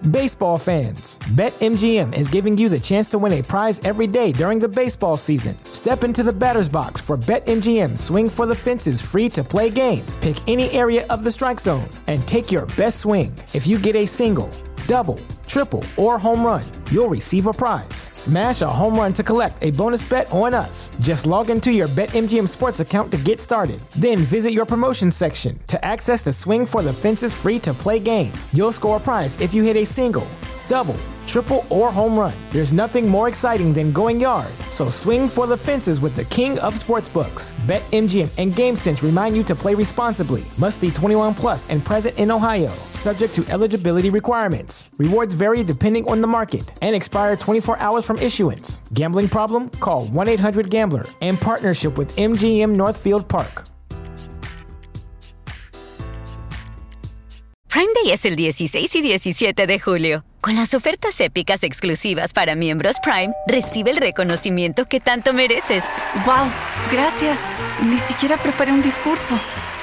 Baseball fans, BetMGM is giving you the chance to win a prize every day during the baseball season. Step into the batter's box for BetMGM Swing for the Fences free-to-play game. Pick any area of the strike zone and take your best swing. If you get a single, double, triple, or home run, you'll receive a prize. Smash a home run to collect a bonus bet on us. Just log into your BetMGM Sports account to get started. Then visit your promotion section to access the Swing for the Fences free-to-play game. You'll score a prize if you hit a single, double, triple, or home run. There's nothing more exciting than going yard, so swing for the fences with the king of sportsbooks. BetMGM and GameSense remind you to play responsibly. Must be 21 plus and present in Ohio, subject to eligibility requirements. Rewards vary depending on the market and expire 24 hours from issuance. Gambling problem? Call 1-800-GAMBLER in partnership with MGM Northfield Park. Prime Day es el 16 y 17 de julio. Con las ofertas épicas exclusivas para miembros Prime, recibe el reconocimiento que tanto mereces. ¡Wow! Gracias. Ni siquiera preparé un discurso.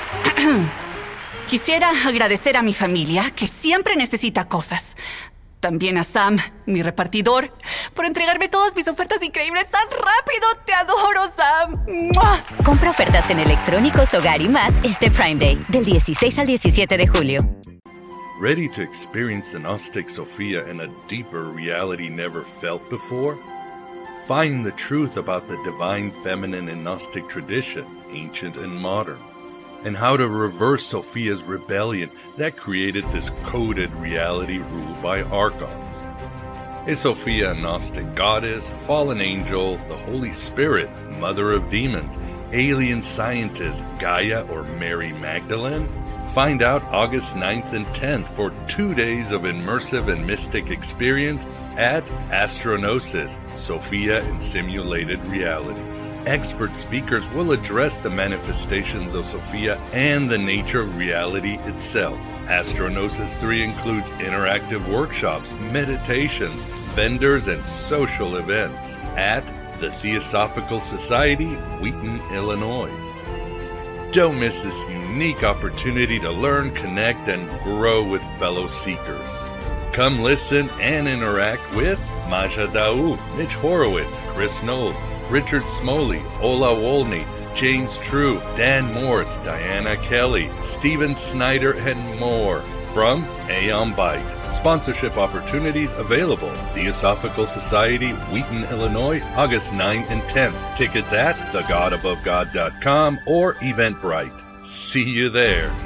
Quisiera agradecer a mi familia, que siempre necesita cosas. También a Sam, mi repartidor, por entregarme todas mis ofertas increíbles tan rápido. ¡Te adoro, Sam! ¡Mua! Compra ofertas en electrónicos, hogar y más este Prime Day, del 16 al 17 de julio. Ready to experience the Gnostic Sophia in a deeper reality never felt before? Find the truth about the divine feminine in Gnostic tradition, ancient and modern, and how to reverse Sophia's rebellion that created this coded reality ruled by archons. Is Sophia a Gnostic goddess, fallen angel, the Holy Spirit, mother of demons, alien scientist, Gaia, or Mary Magdalene? Find out August 9th and 10th for 2 days of immersive and mystic experience at Astronosis, Sophia in Simulated Realities. Expert speakers will address the manifestations of Sophia and the nature of reality itself. Astronosis 3 includes interactive workshops, meditations, vendors, and social events at the Theosophical Society, Wheaton, Illinois. Don't miss this unique opportunity to learn, connect, and grow with fellow seekers. Come listen and interact with Maja Daou, Mitch Horowitz, Chris Knowles, Richard Smoley, Ola Wolny, James True, Dan Morris, Diana Kelly, Steven Snyder, and more from Aeon Byte. Sponsorship opportunities available. Theosophical Society, Wheaton, Illinois, August 9th and 10th. Tickets at thegodabovegod.com or Eventbrite. See you there.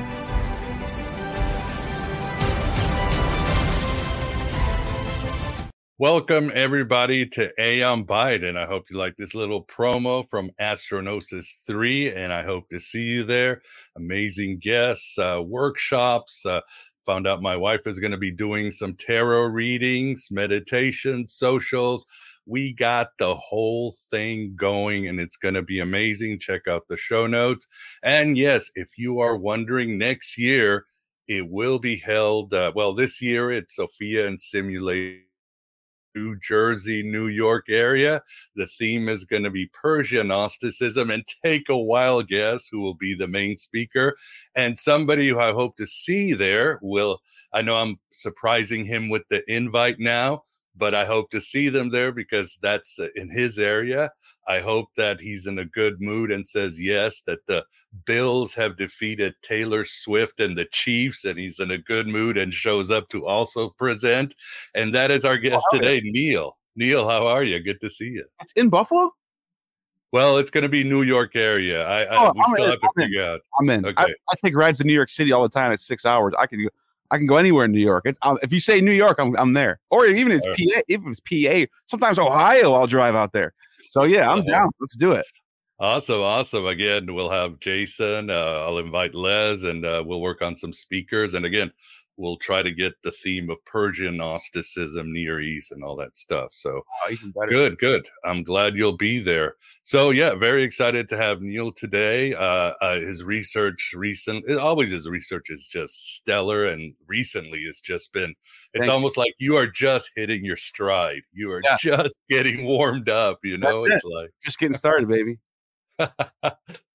Welcome, everybody, to Aeon Byte, and I hope you like this little promo from Astronosis 3, and I hope to see you there. Amazing guests, workshops. Found out my wife is going to be doing some tarot readings, meditation, socials. We got the whole thing going, and it's going to be amazing. Check out the show notes. And yes, if you are wondering, next year, it will be held, this year it's Sophia and Simulated New Jersey, New York area. The theme is going to be Persian Gnosticism, and take a wild guess who will be the main speaker. And somebody who I hope to see there I know I'm surprising him with the invite now, but I hope to see them there because that's in his area. I hope that he's in a good mood and says yes, that the Bills have defeated Taylor Swift and the Chiefs, and he's in a good mood and shows up to also present. And that is our guest today, Neil. Neil, how are you? Good to see you. It's in Buffalo? Well, it's going to be New York area. We still have to figure out. I'm in. Okay. I take rides to New York City all the time. It's 6 hours. I can go anywhere in New York. If you say New York, I'm there. Or even if it's PA, if it's PA, sometimes Ohio, I'll drive out there. So yeah, I'm down. Let's do it. Awesome. Again, we'll have Jason. I'll invite Les, and we'll work on some speakers. And again, we'll try to get the theme of Persian Gnosticism, Near East, and all that stuff. So even better. Good. I'm glad you'll be there. So yeah, very excited to have Neil today. His research his research is just stellar, and recently it's just been, almost like you are just hitting your stride. You are just getting warmed up, It's like just getting started, baby.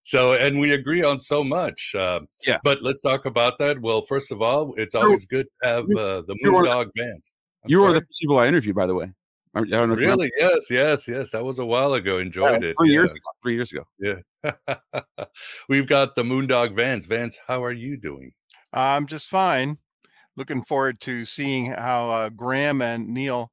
So, and we agree on so much. Yeah. But let's talk about that. Well, first of all, it's always good to have the Moondog Band. You were the people I interviewed, by the way. I don't know really? Yes. That was a while ago. Enjoyed it. 3 years ago. 3 years ago. Yeah. We've got the Moondog Vance. Vance, how are you doing? I'm just fine. Looking forward to seeing how Graham and Neil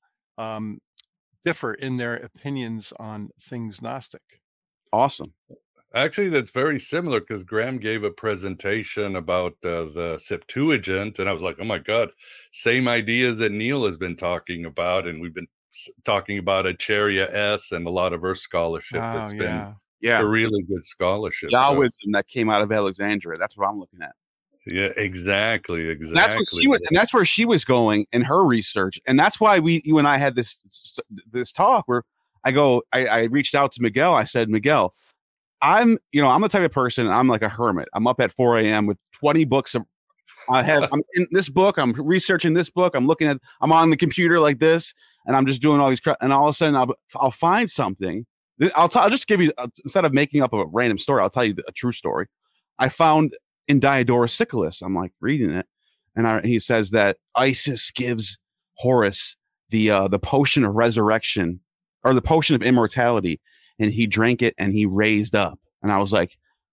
differ in their opinions on things Gnostic. Awesome. Actually, that's very similar because Graham gave a presentation about the Septuagint, and I was like, oh my God, same ideas that Neil has been talking about, and we've been talking about Acharia S and a lot of Earth scholarship that's been a really good scholarship. Taoism that came out of Alexandria. That's what I'm looking at. Yeah, exactly. That's what she was, and that's where she was going in her research, and that's why you and I had this talk where I reached out to Miguel. I said, Miguel, I'm the type of person, I'm like a hermit. I'm up at 4 a.m. with 20 books. I'm in this book. I'm researching this book. I'm on the computer like this, and I'm just doing all these and all of a sudden I'll find something. I'll just give you, instead of making up a random story, I'll tell you a true story. I found in Diodorus Siculus, I'm like reading it, and he says that Isis gives Horus the potion of resurrection, or the potion of immortality, and he drank it and he raised up. And I was like,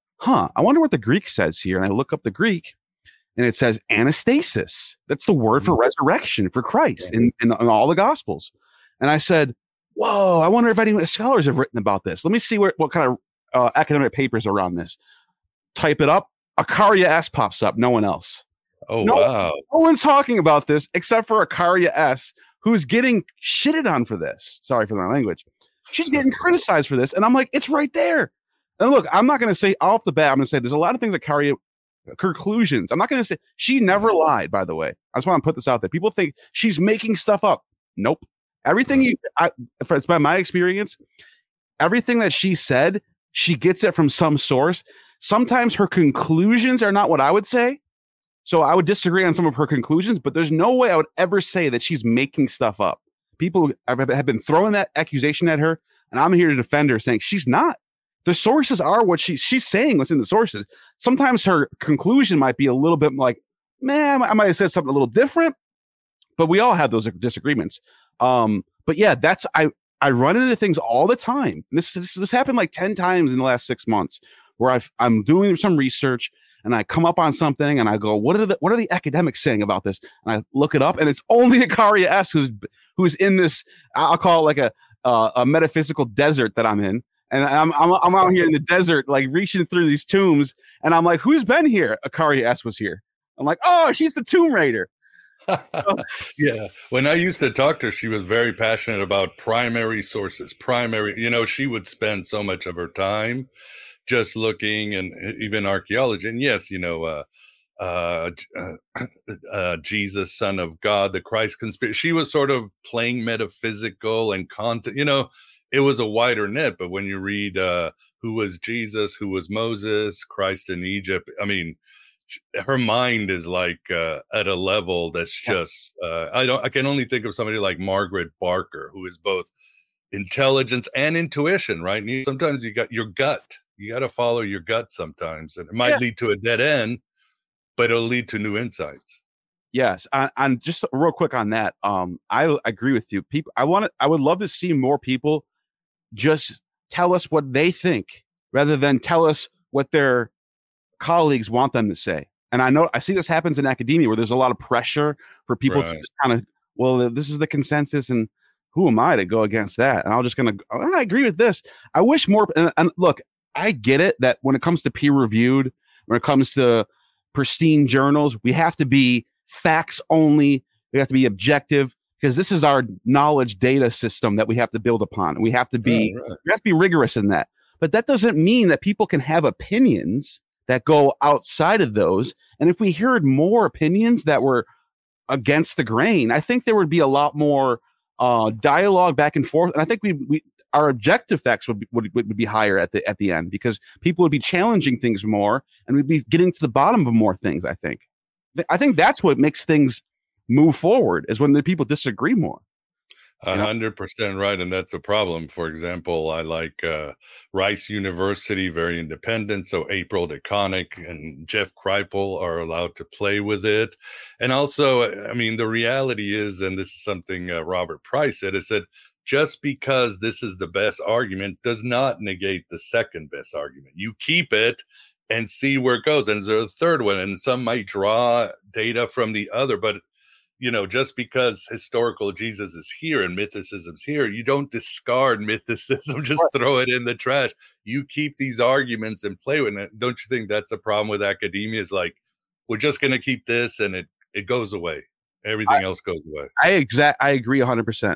I wonder what the Greek says here. And I look up the Greek, and it says anastasis. That's the word for resurrection for Christ in all the Gospels. And I said, whoa, I wonder if any scholars have written about this. Let me see what kind of academic papers are on this. Type it up. Acharia S pops up. No one else. Oh, wow. No one's talking about this except for Acharia S, who's getting shitted on for this. Sorry for my language. She's getting criticized for this. And I'm like, it's right there. And look, I'm not going to say off the bat, I'm going to say there's a lot of things that Acharia conclusions. I'm not going to say she never lied, by the way. I just want to put this out there. People think she's making stuff up. Nope. Everything it's by my experience, everything that she said, she gets it from some source. Sometimes her conclusions are not what I would say. So I would disagree on some of her conclusions, but there's no way I would ever say that she's making stuff up. People have been throwing that accusation at her, and I'm here to defend her, saying she's not. The sources are what she's saying, what's in the sources. Sometimes her conclusion might be a little bit like, man, I might have said something a little different, but we all have those disagreements. But yeah, I run into things all the time. This happened like 10 times in the last 6 months, where I'm doing some research and I come up on something and I go, what are the academics saying about this? And I look it up, and it's only Acharia S who's in this. I'll call it like a metaphysical desert that I'm in, and I'm out here in the desert, like reaching through these tombs, and I'm like, who's been here? Acharia S was here. I'm like, oh, she's the Tomb Raider. Yeah. When I used to talk to her, she was very passionate about primary sources. She would spend so much of her time just looking, and even archaeology. And yes, Jesus, Son of God, the Christ conspiracy. She was sort of playing metaphysical and content. It was a wider net. But when you read who was Jesus, who was Moses, Christ in Egypt, I mean, her mind is like at a level that's just I can only think of somebody like Margaret Barker, who is both intelligence and intuition, right? And sometimes you got your gut. You got to follow your gut sometimes, and it might lead to a dead end, but it'll lead to new insights. Yes, and just real quick on that, I agree with you. I would love to see more people just tell us what they think rather than tell us what their colleagues want them to say. And I see this happens in academia where there's a lot of pressure for people to just kind of, well, this is the consensus, and who am I to go against that? And I agree with this. I wish more. And look, I get it that when it comes to peer reviewed, when it comes to pristine journals, we have to be facts only. We have to be objective, because this is our knowledge data system that we have to build upon. We have to be rigorous in that. But that doesn't mean that people can have opinions that go outside of those. And if we heard more opinions that were against the grain, I think there would be a lot more dialogue back and forth. And I think our objective facts would be higher at the end, because people would be challenging things more, and we'd be getting to the bottom of more things. I think that's what makes things move forward, is when the people disagree more. 100% right, and that's a problem. For example, I like Rice University, very independent, so April DeConnick and Jeff Kripal are allowed to play with it. And also, I mean, the reality is, and this is something Robert Price said, just because this is the best argument does not negate the second best argument. You keep it and see where it goes. And there's a third one, and some might draw data from the other, but just because historical Jesus is here and mythicism's here, you don't discard mythicism, just throw it in the trash. You keep these arguments and play with it. Don't you think that's a problem with academia? Is like, we're just going to keep this and it goes away. Everything else goes away. I agree 100%.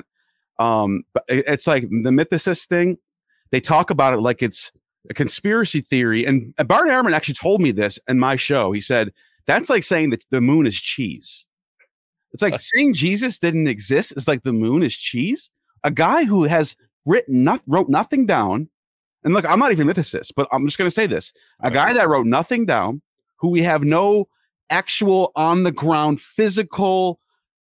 But it's like the mythicist thing. They talk about it like it's a conspiracy theory. And Bart Ehrman actually told me this in my show. He said, that's like saying that the moon is cheese. It's like saying Jesus didn't exist is like the moon is cheese. A guy who has wrote nothing down. And look, I'm not even a mythicist, but I'm just going to say this. A guy that wrote nothing down, who we have no actual on the ground, physical,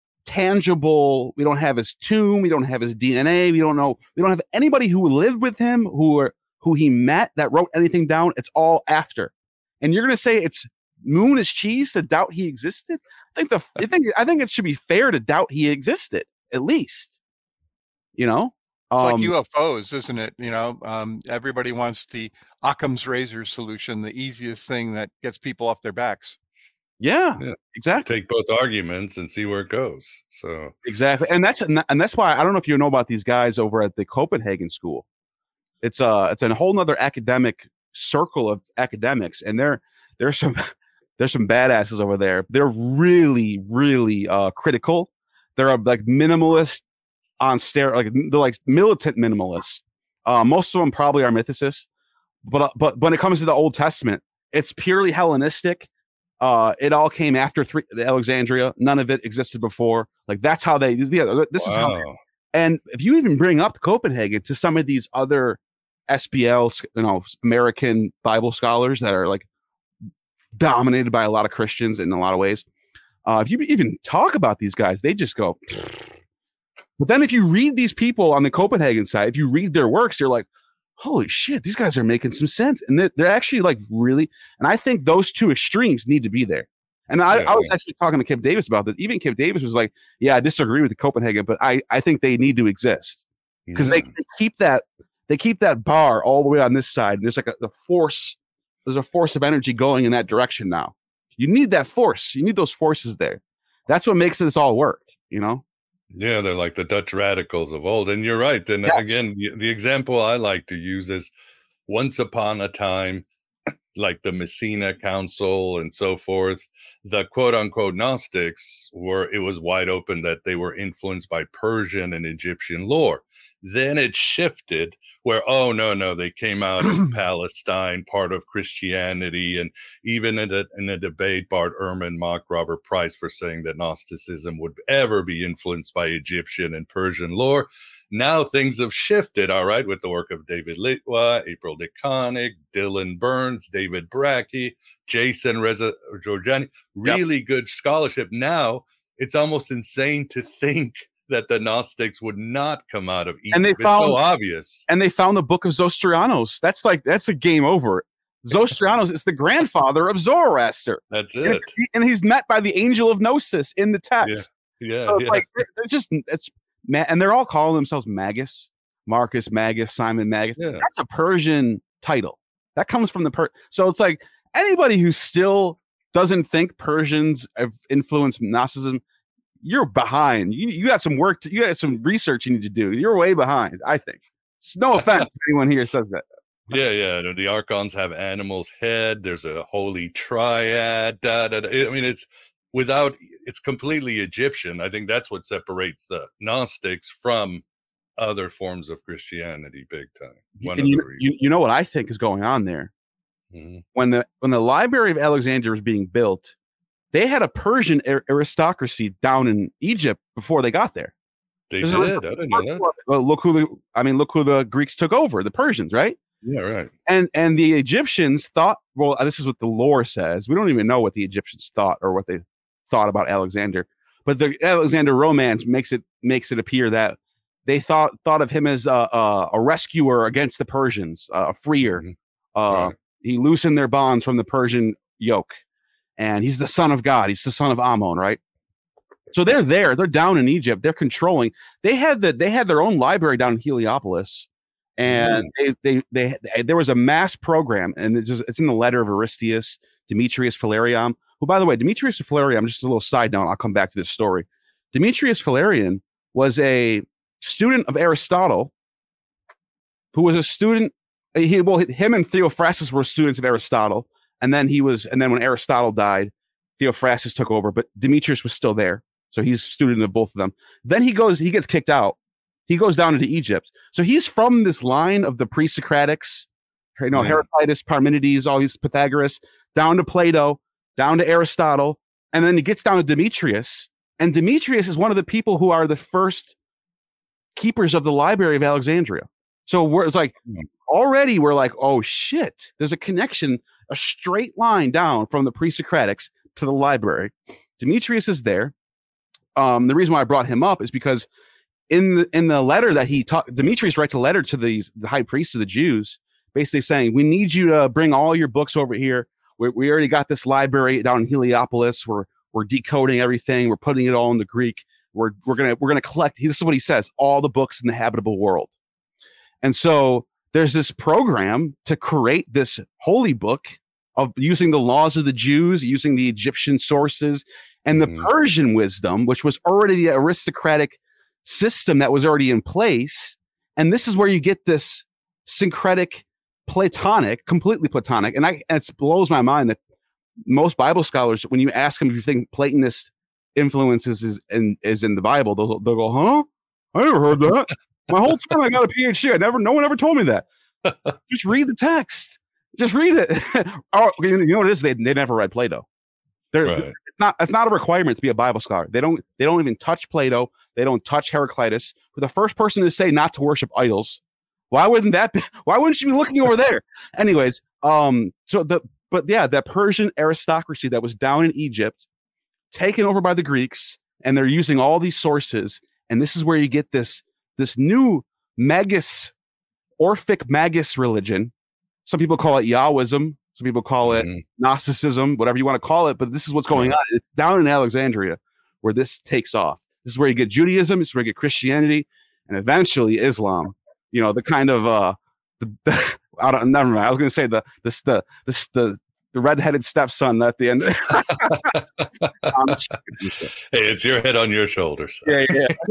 tangible. We don't have his tomb. We don't have his DNA. We don't have anybody who lived with him, who he met that wrote anything down. It's all after. And you're going to say it's moon is cheese to doubt he existed? I think it should be fair to doubt he existed, at least. It's like UFOs, isn't it? Everybody wants the Occam's razor solution, the easiest thing that gets people off their backs. Yeah, exactly. Take both arguments and see where it goes. So exactly, and that's why I don't know if you know about these guys over at the Copenhagen School. It's a whole nother academic circle of academics, and there's some badasses over there. They're really, really critical. They're like minimalist on they're like militant minimalists. Most of them probably are mythicists, but when it comes to the Old Testament, it's purely Hellenistic. It all came after the Alexandria. None of it existed before. Like that's how this is how. And if you even bring up Copenhagen to some of these other SBL, American Bible scholars that are like dominated by a lot of Christians in a lot of ways. If you even talk about these guys, they just go. But then if you read these people on the Copenhagen side, if you read their works, you're like, holy shit, these guys are making some sense. And they're actually like really, and I think those two extremes need to be there. And I was actually talking to Kip Davis about this. Even Kip Davis was like, yeah, I disagree with the Copenhagen, but I think they need to exist because they keep that bar all the way on this side. And there's like there's a force of energy going in that direction now. You need that force. You need those forces there. That's what makes this all work, Yeah, they're like the Dutch radicals of old. And you're right. And again, the example I like to use is once upon a time, like the Messina Council and so forth, the quote unquote Gnostics it was wide open that they were influenced by Persian and Egyptian lore. Then it shifted where, oh, no, they came out of Palestine, part of Christianity. And even in a debate, Bart Ehrman mocked Robert Price for saying that Gnosticism would ever be influenced by Egyptian and Persian lore. Now things have shifted, all right, with the work of David Litwa, April DeConnick, Dylan Burns, David Brackey, Jason Reza Georgiani, really good scholarship. Now it's almost insane to think that the Gnostics would not come out of Egypt. And it's so obvious. And they found the book of Zostrianos. That's a game over. Zostrianos is the grandfather of Zoroaster. That's it. And he's met by the angel of Gnosis in the text. Yeah. So it's like and they're all calling themselves Magus, Marcus Magus, Simon Magus. Yeah. That's a Persian title. That comes from so it's like anybody who still doesn't think Persians have influenced Gnosticism, you're behind. You got some work. You got some research you need to do. You're way behind, I think. No offense if anyone here says that. Yeah. The archons have animals' head. There's a holy triad. I mean, it's completely Egyptian. I think that's what separates the Gnostics from other forms of Christianity big time. You know what I think is going on there? Mm-hmm. When the Library of Alexandria was being built, they had a Persian aristocracy down in Egypt before they got there. They did. I didn't know that. Well, look who the Greeks took over, the Persians, right? Yeah, right. And the Egyptians thought, well, this is what the lore says. We don't even know what the Egyptians thought or what they thought about Alexander. But the Alexander romance makes it appear that they thought of him as a rescuer against the Persians, a freer. Right. He loosened their bonds from the Persian yoke, and he's the son of God. He's the son of Ammon, right? So they're there. They're down in Egypt. They're controlling. They had their own library down in Heliopolis, and there was a mass program, and it's in the letter of Aristeas, Demetrius Phalereon, who, by the way, Demetrius Phalereon, just a little side note, I'll come back to this story. Demetrius Phalereon was a student of Aristotle, who was a student. Him and Theophrastus were students of Aristotle, and then when Aristotle died, Theophrastus took over, but Demetrius was still there. So he's a student of both of them. Then he gets kicked out. He goes down into Egypt. So he's from this line of the pre-Socratics, Heraclitus, Parmenides, all these Pythagoras, down to Plato, down to Aristotle, and then he gets down to Demetrius. And Demetrius is one of the people who are the first keepers of the Library of Alexandria. So it's like, already we're like, oh shit, there's a connection, a straight line down from the pre-Socratics to the library. Demetrius is there. The reason why I brought him up is because in the letter that Demetrius writes a letter to the high priest of the Jews, basically saying, we need you to bring all your books over here. We already got this library down in Heliopolis. We're decoding everything. We're putting it all into Greek. We're gonna collect. This is what he says: all the books in the habitable world. And so there's this program to create this holy book of using the laws of the Jews, using the Egyptian sources, and the Persian wisdom, which was already the aristocratic system that was already in place. And this is where you get this syncretic, Platonic, completely Platonic. And it blows my mind that most Bible scholars, when you ask them if you think Platonist influences is in the Bible, they'll go, huh? I never heard that. My whole time I got a PhD. No one ever told me that. Just read the text. Just read it. Oh, you know what it is? They never read Plato. Right. It's not a requirement to be a Bible scholar. They don't even touch Plato. They don't touch Heraclitus. For the first person to say not to worship idols, why wouldn't you be looking over there? Anyways, that Persian aristocracy that was down in Egypt, taken over by the Greeks, and they're using all these sources, and this is where you get this new magus, Orphic magus religion. Some people call it Yahwism. Some people call it Gnosticism, whatever you want to call it. But this is what's going on. It's down in Alexandria where this takes off. This is where you get Judaism. This is where you get Christianity, and eventually Islam. You know, the kind of never mind. I was going to say the redheaded stepson at the end. Hey, it's your head on your shoulders. Yeah.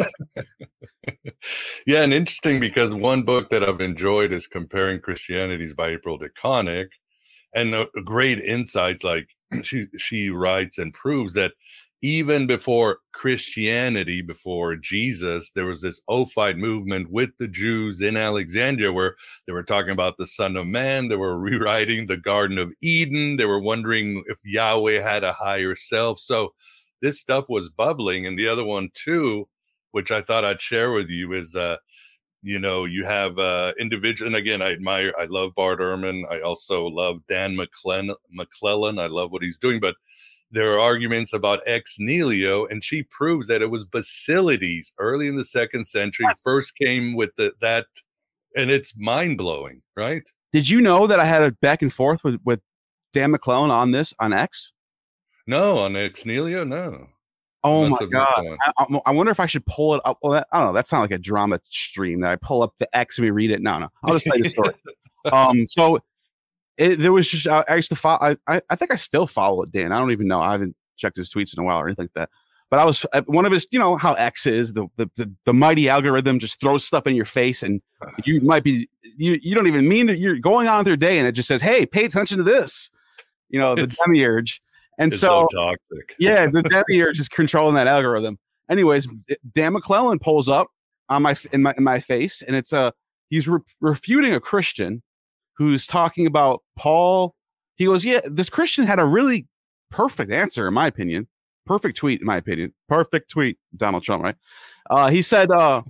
Yeah, and interesting because one book that I've enjoyed is Comparing Christianities by April DeConnick, and great insights. Like she writes and proves that even before Christianity, before Jesus, there was this Ophite movement with the Jews in Alexandria where they were talking about the Son of Man. They were rewriting the Garden of Eden. They were wondering if Yahweh had a higher self. So this stuff was bubbling. And the other one too, which I thought I'd share with you, is you have individual, and again, I love Bart Ehrman. I also love Dan McClellan. I love what he's doing, but there are arguments about ex nihilo, and she proves that it was Basilides early in the 2nd century first came with that, and it's mind blowing, right? Did you know that I had a back and forth with Dan McClellan on this on X? No, on ex nihilo, no. Oh my God! I wonder if I should pull it up. Well, I don't know. That sounds like a drama stream that I pull up the X and we read it. No. I'll just tell you the story. So there was just I used to follow. I think I still follow it, Dan. I don't even know. I haven't checked his tweets in a while or anything like that. But I was one of his. You know how X is, the mighty algorithm just throws stuff in your face, and you might be you don't even mean that you're going on with your day, and it just says, "Hey, pay attention to this." You know, the demiurge. And it's so toxic. Yeah, the demiurge is controlling that algorithm. Anyways, Dan McClellan pulls up on in my face, and it's he's refuting a Christian who's talking about Paul. He goes, yeah, this Christian had a really perfect answer, in my opinion. Perfect tweet, in my opinion. Perfect tweet, Donald Trump, right? He said,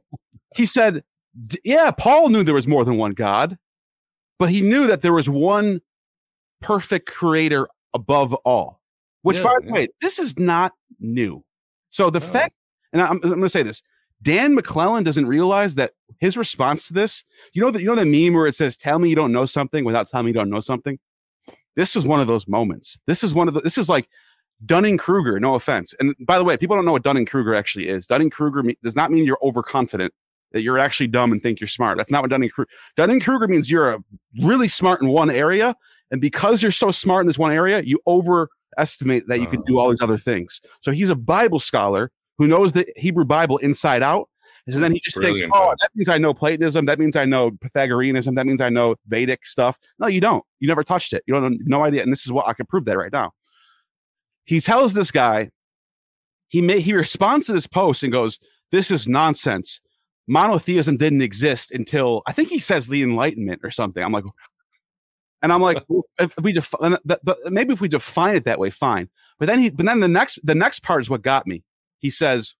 yeah, Paul knew there was more than one God, but he knew that there was one perfect creator above all. Which, by the way, this is not new. So the fact, and I'm going to say this, Dan McClellan doesn't realize that his response to this, you know the meme where it says, tell me you don't know something without telling me you don't know something? This is one of those moments. This is like Dunning-Kruger, no offense. And by the way, people don't know what Dunning-Kruger actually is. Dunning-Kruger does not mean you're overconfident, that you're actually dumb and think you're smart. That's not what Dunning-Kruger means. You're really smart in one area, and because you're so smart in this one area, you overestimate that you can do all these other things. So he's a Bible scholar who knows the Hebrew Bible inside out. And then he just thinks, that means I know Platonism. That means I know Pythagoreanism. That means I know Vedic stuff. No, you don't. You never touched it. You don't no idea. And this is what I can prove that right now. He tells this guy, he responds to this post and goes, this is nonsense. Monotheism didn't exist until, I think he says the Enlightenment or something. I'm like, well, maybe if we define it that way, fine. But then the next part is what got me. He says,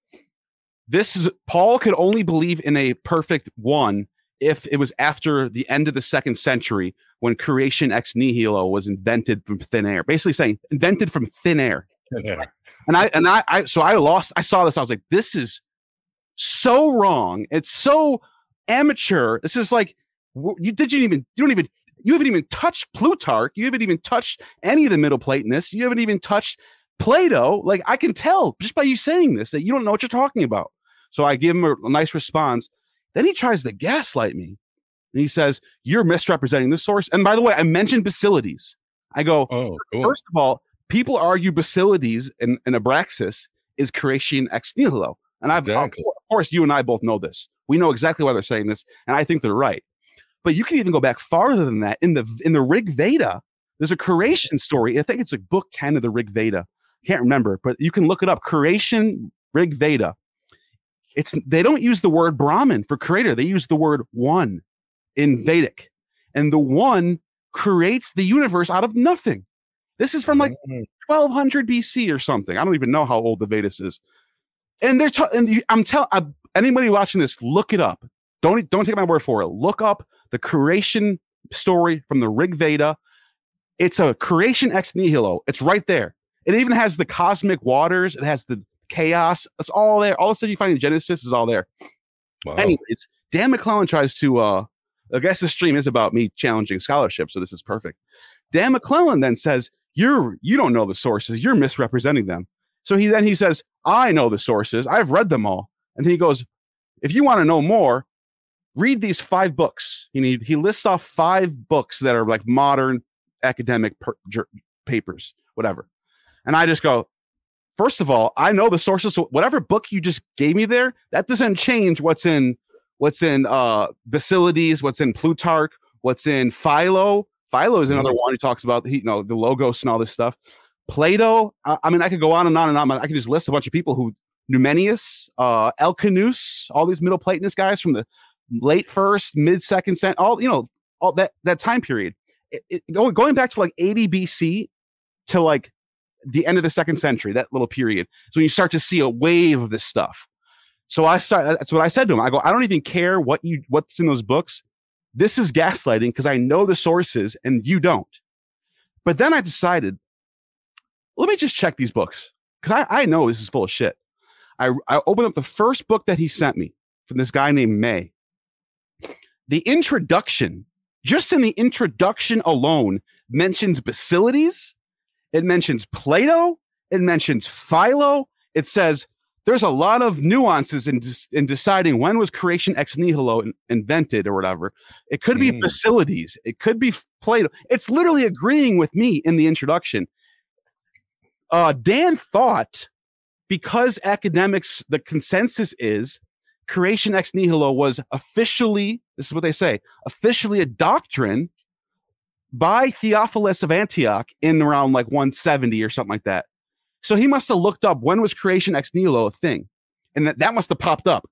Paul could only believe in a perfect one if it was after the end of the 2nd century when creation ex nihilo was invented from thin air. Basically saying invented from thin air. And I saw this. I was like, this is so wrong. It's so amateur. This is like, you haven't even touched Plutarch. You haven't even touched any of the Middle Platonists. You haven't even touched Plato. Like, I can tell just by you saying this that you don't know what you're talking about. So I give him a nice response. Then he tries to gaslight me. And he says, you're misrepresenting the source. And by the way, I mentioned Basilides. I go, cool. First of all, people argue Basilides in Abraxas is creation ex nihilo. And of course, you and I both know this. We know exactly why they're saying this. And I think they're right. But you can even go back farther than that. In the Rig Veda, there's a creation story. I think it's like book 10 of the Rig Veda. Can't remember, but you can look it up. Creation Rig Veda. They don't use the word Brahman for creator. They use the word one in Vedic. And the one creates the universe out of nothing. This is from like 1200 BC or something. I don't even know how old the Vedas is. And anybody watching this, look it up. Don't take my word for it. Look up the creation story from the Rig Veda. It's a creation ex nihilo. It's right there. It even has the cosmic waters. It has the chaos. It's all there. All the stuff you find in Genesis is all there. Wow. Anyways, Dan McClellan tries to, I guess the stream is about me challenging scholarship, so this is perfect. Dan McClellan then says, you don't know the sources. You're misrepresenting them. So he says, I know the sources. I've read them all. And then he goes, if you want to know more, read these 5 books. He lists off 5 books that are like modern academic papers, whatever. And I just go, first of all, I know the sources. So whatever book you just gave me there, that doesn't change what's in Basilides, what's in Plutarch, what's in Philo. Philo is another one who talks about the Logos and all this stuff. Plato. I mean, I could go on and on and on. I could just list a bunch of people who Numenius, Elchinus, all these Middle Platonist guys from the late 1st, mid 2nd century, all that time period. Going back to like 80 BC to like the end of the 2nd century, that little period. So you start to see a wave of this stuff. So that's what I said to him. I go, I don't even care what's in those books. This is gaslighting because I know the sources and you don't. But then I decided, let me just check these books because I know this is full of shit. I opened up the first book that he sent me from this guy named May. The introduction, just in the introduction alone, mentions Basilides. It mentions Plato. It mentions Philo. It says there's a lot of nuances in deciding when was creation ex nihilo invented or whatever. It could be Basilides. It could be Plato. It's literally agreeing with me in the introduction. Dan thought because academics, the consensus is creation ex nihilo was officially, this is what they say, officially a doctrine by Theophilus of Antioch in around like 170 or something like that. So he must have looked up when was creation ex nihilo a thing. And that must have popped up.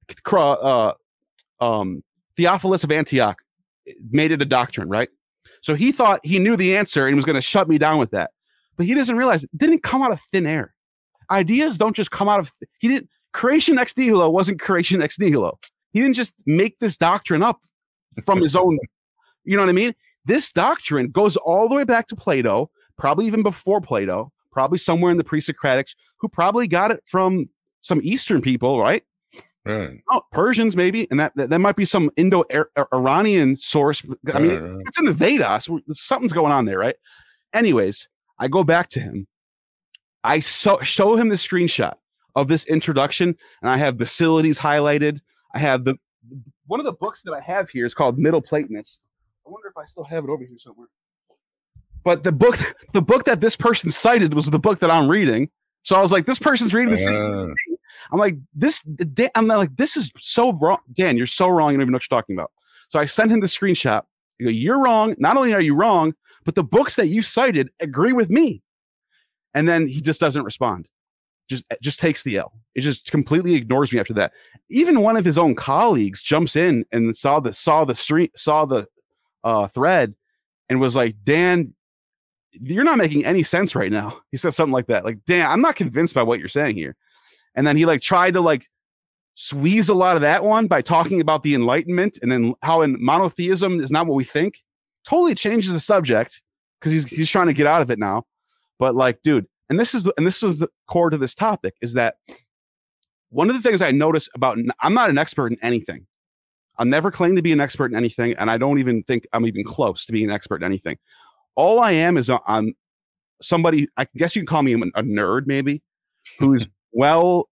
Theophilus of Antioch made it a doctrine, right? So he thought he knew the answer and was going to shut me down with that. But he doesn't realize it didn't come out of thin air. Ideas don't just come out of, creation ex nihilo wasn't creation ex nihilo. He didn't just make this doctrine up from his own, you know what I mean? This doctrine goes all the way back to Plato, probably even before Plato, probably somewhere in the pre-Socratics, who probably got it from some Eastern people, right? Right. Oh, Persians maybe, and that might be some Indo-Iranian source. I mean, it's in the Vedas. Something's going on there, right? Anyways, I go back to him. I show him the screenshot of this introduction, and I have Basilides highlighted. I have one of the books that I have here is called Middle Platonists. I wonder if I still have it over here somewhere. But the book that this person cited was the book that I'm reading. So I was like, this person's reading the same thing. I'm like, this is so wrong. Dan, you're so wrong. You don't even know what you're talking about. So I sent him the screenshot. I go, you're wrong. Not only are you wrong, but the books that you cited agree with me. And then he just doesn't respond. Just takes the L. It just completely ignores me after that. Even one of his own colleagues jumps in and saw the thread and was like, Dan, you're not making any sense right now. He said something like that. Like, Dan, I'm not convinced by what you're saying here. And then he tried to squeeze a lot of that one by talking about the Enlightenment and then how in monotheism is not what we think. Totally changes the subject because he's trying to get out of it now. But dude, and this is the core to this topic, is that one of the things I notice about, I'm not an expert in anything. I'll never claim to be an expert in anything, and I don't even think I'm even close to being an expert in anything. All I am is I'm somebody, I guess you can call me a nerd maybe, who's very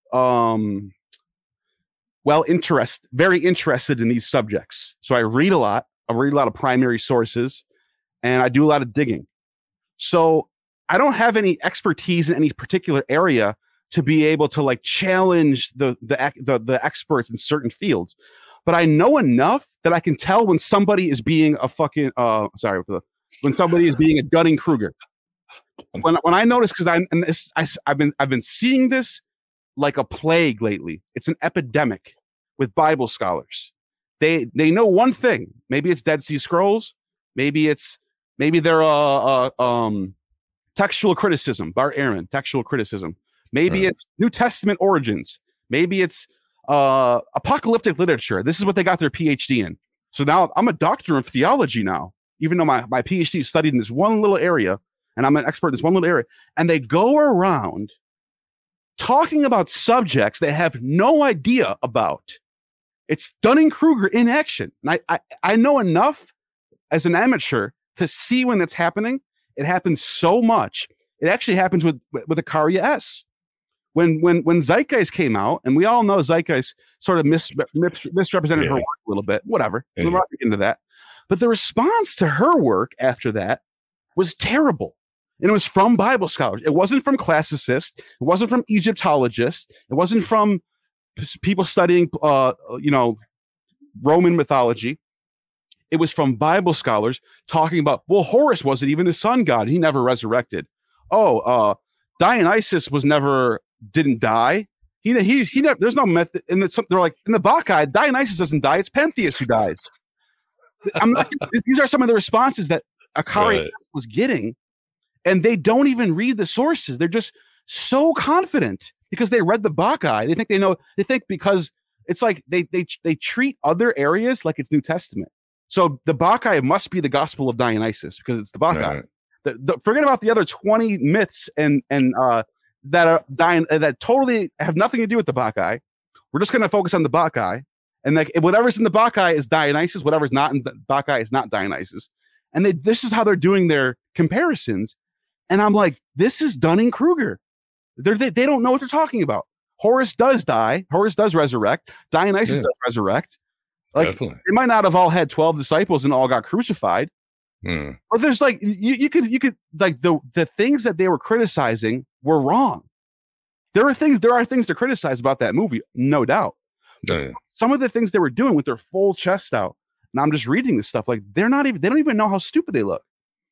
interested in these subjects. So I read a lot. I read a lot of primary sources, and I do a lot of digging. So I don't have any expertise in any particular area to be able to challenge the experts in certain fields. But I know enough that I can tell when somebody is being a fucking when somebody is being a Dunning-Kruger. When I notice, because I've been seeing this like a plague lately. It's an epidemic with Bible scholars. They know one thing. Maybe it's Dead Sea Scrolls. Maybe they're textual criticism. Bart Ehrman, textual criticism. Maybe it's New Testament origins. Maybe it's apocalyptic literature. This is what they got their PhD in. So now I'm a doctor of theology now, even though my PhD is studied in this one little area, and I'm an expert in this one little area. And they go around talking about subjects they have no idea about. It's Dunning-Kruger in action. And I know enough as an amateur to see when it's happening. It happens so much. It actually happens with Acaria S. When Zeitgeist came out, and we all know Zeitgeist sort of misrepresented her work a little bit. Whatever. We're not into that. But the response to her work after that was terrible. And it was from Bible scholars. It wasn't from classicists. It wasn't from Egyptologists. It wasn't from people studying, Roman mythology. It was from Bible scholars talking about, well, Horus wasn't even a sun god. He never resurrected. Dionysus didn't die. He never, there's no method. And they're like, in the Bacchae, Dionysus doesn't die. It's Pentheus who dies. These are some of the responses that Akari was getting. And they don't even read the sources. They're just so confident because they read the Bacchae. They think they know. They think because it's like they treat other areas like it's New Testament. So the Bacchae must be the Gospel of Dionysus because it's the Bacchae. Right. Forget about the other 20 myths and that totally have nothing to do with the Bacchae. We're just going to focus on the Bacchae, and whatever's in the Bacchae is Dionysus. Whatever's not in the Bacchae is not Dionysus. And this is how they're doing their comparisons. And I'm like, this is Dunning-Kruger. They don't know what they're talking about. Horus does die. Horus does resurrect. Dionysus does resurrect. Definitely. They might not have all had 12 disciples and all got crucified. But there's you could the things that they were criticizing were wrong. There are things to criticize about that movie, no doubt. Some of the things they were doing with their full chest out, and I'm just reading this stuff, they don't even know how stupid they look.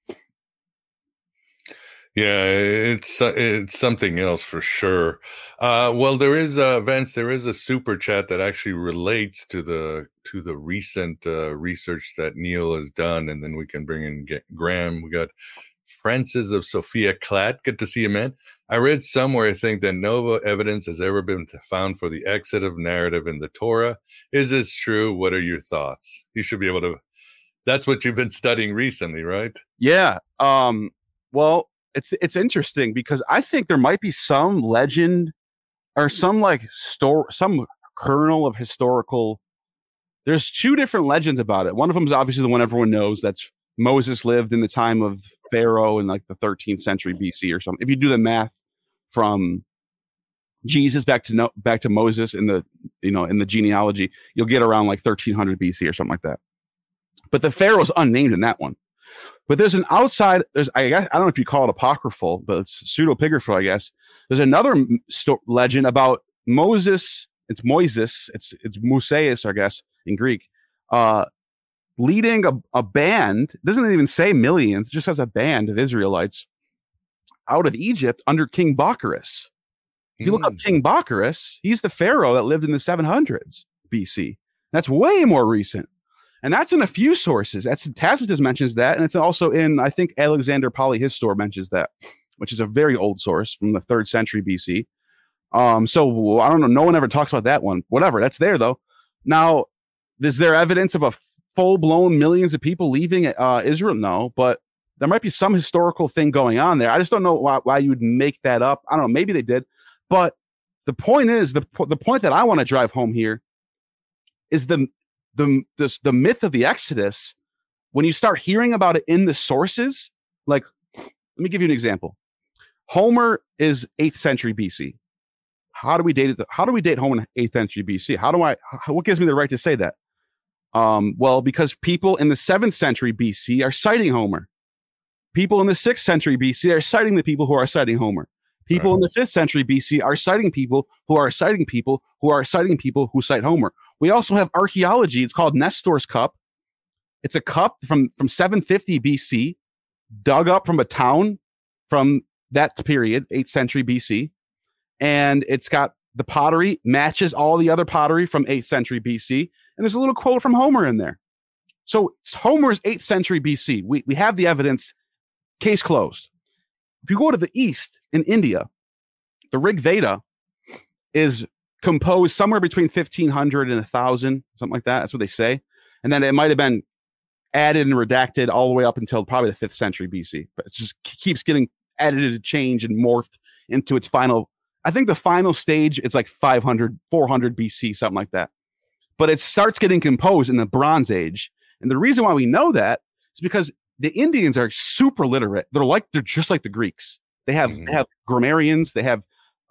Yeah, it's something else for sure. Well, there is Vince. There is a super chat that actually relates to the recent research that Neil has done, and then we can bring in Graham. We got Francis of Sophia Klatt. Good to see you, man. I read somewhere, I think, that no evidence has ever been found for the exit of narrative in the Torah. Is this true? What are your thoughts? You should be able to. That's what you've been studying recently, right? Yeah. Well. It's interesting because I think there might be some legend or some story, some kernel of historical. There's two different legends about it. One of them is obviously the one everyone knows. That's Moses lived in the time of Pharaoh in like the 13th century BC or something. If you do the math from Jesus back to Moses in the genealogy, you'll get around like 1300 BC or something like that. But the Pharaoh's unnamed in that one. But there's I don't know if you call it apocryphal, but it's pseudepigraphal, I guess. There's another legend about Moses. It's Moises. It's Musaeus, I guess, in Greek. Leading a band, doesn't even say millions, it just has a band of Israelites out of Egypt under King Bocchus. If you look up King Bocchus, he's the pharaoh that lived in the 700s BC. That's way more recent. And that's in a few sources. Tacitus mentions that, and it's also in, I think, Alexander Polyhistor mentions that, which is a very old source from the 3rd century BC. So I don't know. No one ever talks about that one. Whatever. That's there, though. Now, is there evidence of a full-blown millions of people leaving Israel? No, but there might be some historical thing going on there. I just don't know why you would make that up. I don't know. Maybe they did. But the point is, the point that I want to drive home here is the myth of the Exodus. When you start hearing about it in the sources, like, let me give you an example. Homer is 8th century BC. How do we date it? How do we date Homer in 8th century BC? What gives me the right to say that? Well, because people in the 7th century BC are citing Homer. People in the 6th century BC are citing the people who are citing Homer. People in the 5th century BC are citing people who are citing people who are citing people who cite Homer. We also have archaeology. It's called Nestor's Cup. It's a cup from 750 BC, dug up from a town from that period, 8th century BC. And it's got the pottery matches all the other pottery from 8th century BC. And there's a little quote from Homer in there. So Homer's 8th century BC. We have the evidence. Case closed. If you go to the east in India, the Rig Veda is composed somewhere between 1500 and 1000, something like that. That's what they say. And then it might have been added and redacted all the way up until probably the 5th century BC. But it just keeps getting edited, changed, and morphed into its final. I think the final stage, it's like 500, 400 BC, something like that. But it starts getting composed in the Bronze Age. And the reason why we know that is because the Indians are super literate. They're just like the Greeks. They have grammarians. They have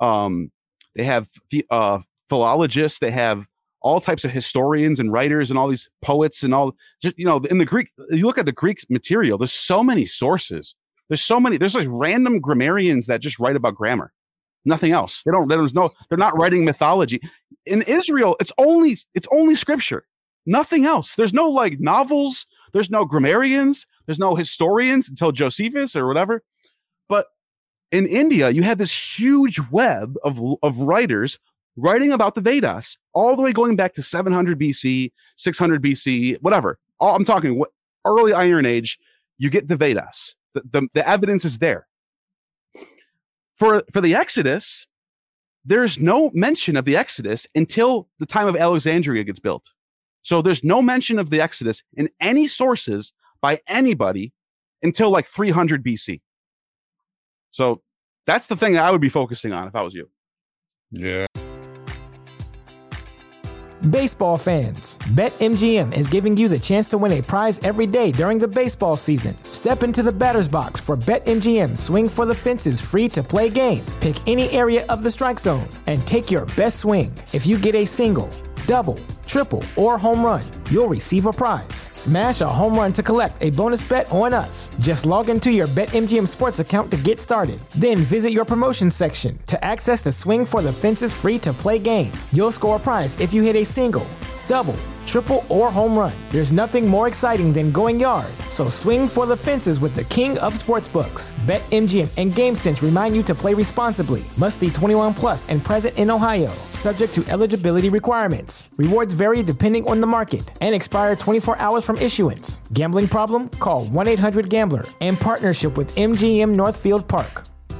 philologists. They have all types of historians and writers and all these poets and all. Just, in the Greek, you look at the Greek material. There's so many sources. There's like random grammarians that just write about grammar. Nothing else. They're not writing mythology. In Israel, it's only scripture. Nothing else. There's no like novels. There's no grammarians. There's no historians until Josephus or whatever. But in India, you had this huge web of writers writing about the Vedas, all the way going back to 700 BC, 600 BC, whatever. I'm talking early Iron Age. You get the Vedas. The evidence is there. For the Exodus, there's no mention of the Exodus until the time of Alexandria gets built. So there's no mention of the Exodus in any sources by anybody until like 300 BC. So that's the thing that I would be focusing on if I was you. Yeah. Baseball fans, BetMGM is giving you the chance to win a prize every day during the baseball season. Step into the batter's box for BetMGM Swing for the Fences free-to-play game. Pick any area of the strike zone and take your best swing. If you get a single, double, triple, or home run, you'll receive a prize. Smash a home run to collect a bonus bet on us. Just log into your BetMGM Sports account to get started. Then visit your promotion section to access the Swing for the Fences free-to-play game. You'll score a prize if you hit a single, double, triple, or home run. There's nothing more exciting than going yard. So swing for the fences with the king of sportsbooks. BetMGM and GameSense remind you to play responsibly. Must be 21 plus and present in Ohio. Subject to eligibility requirements. Rewards vary depending on the market and expire 24 hours from issuance. Gambling problem? Call 1-800-GAMBLER. In partnership with MGM Northfield Park.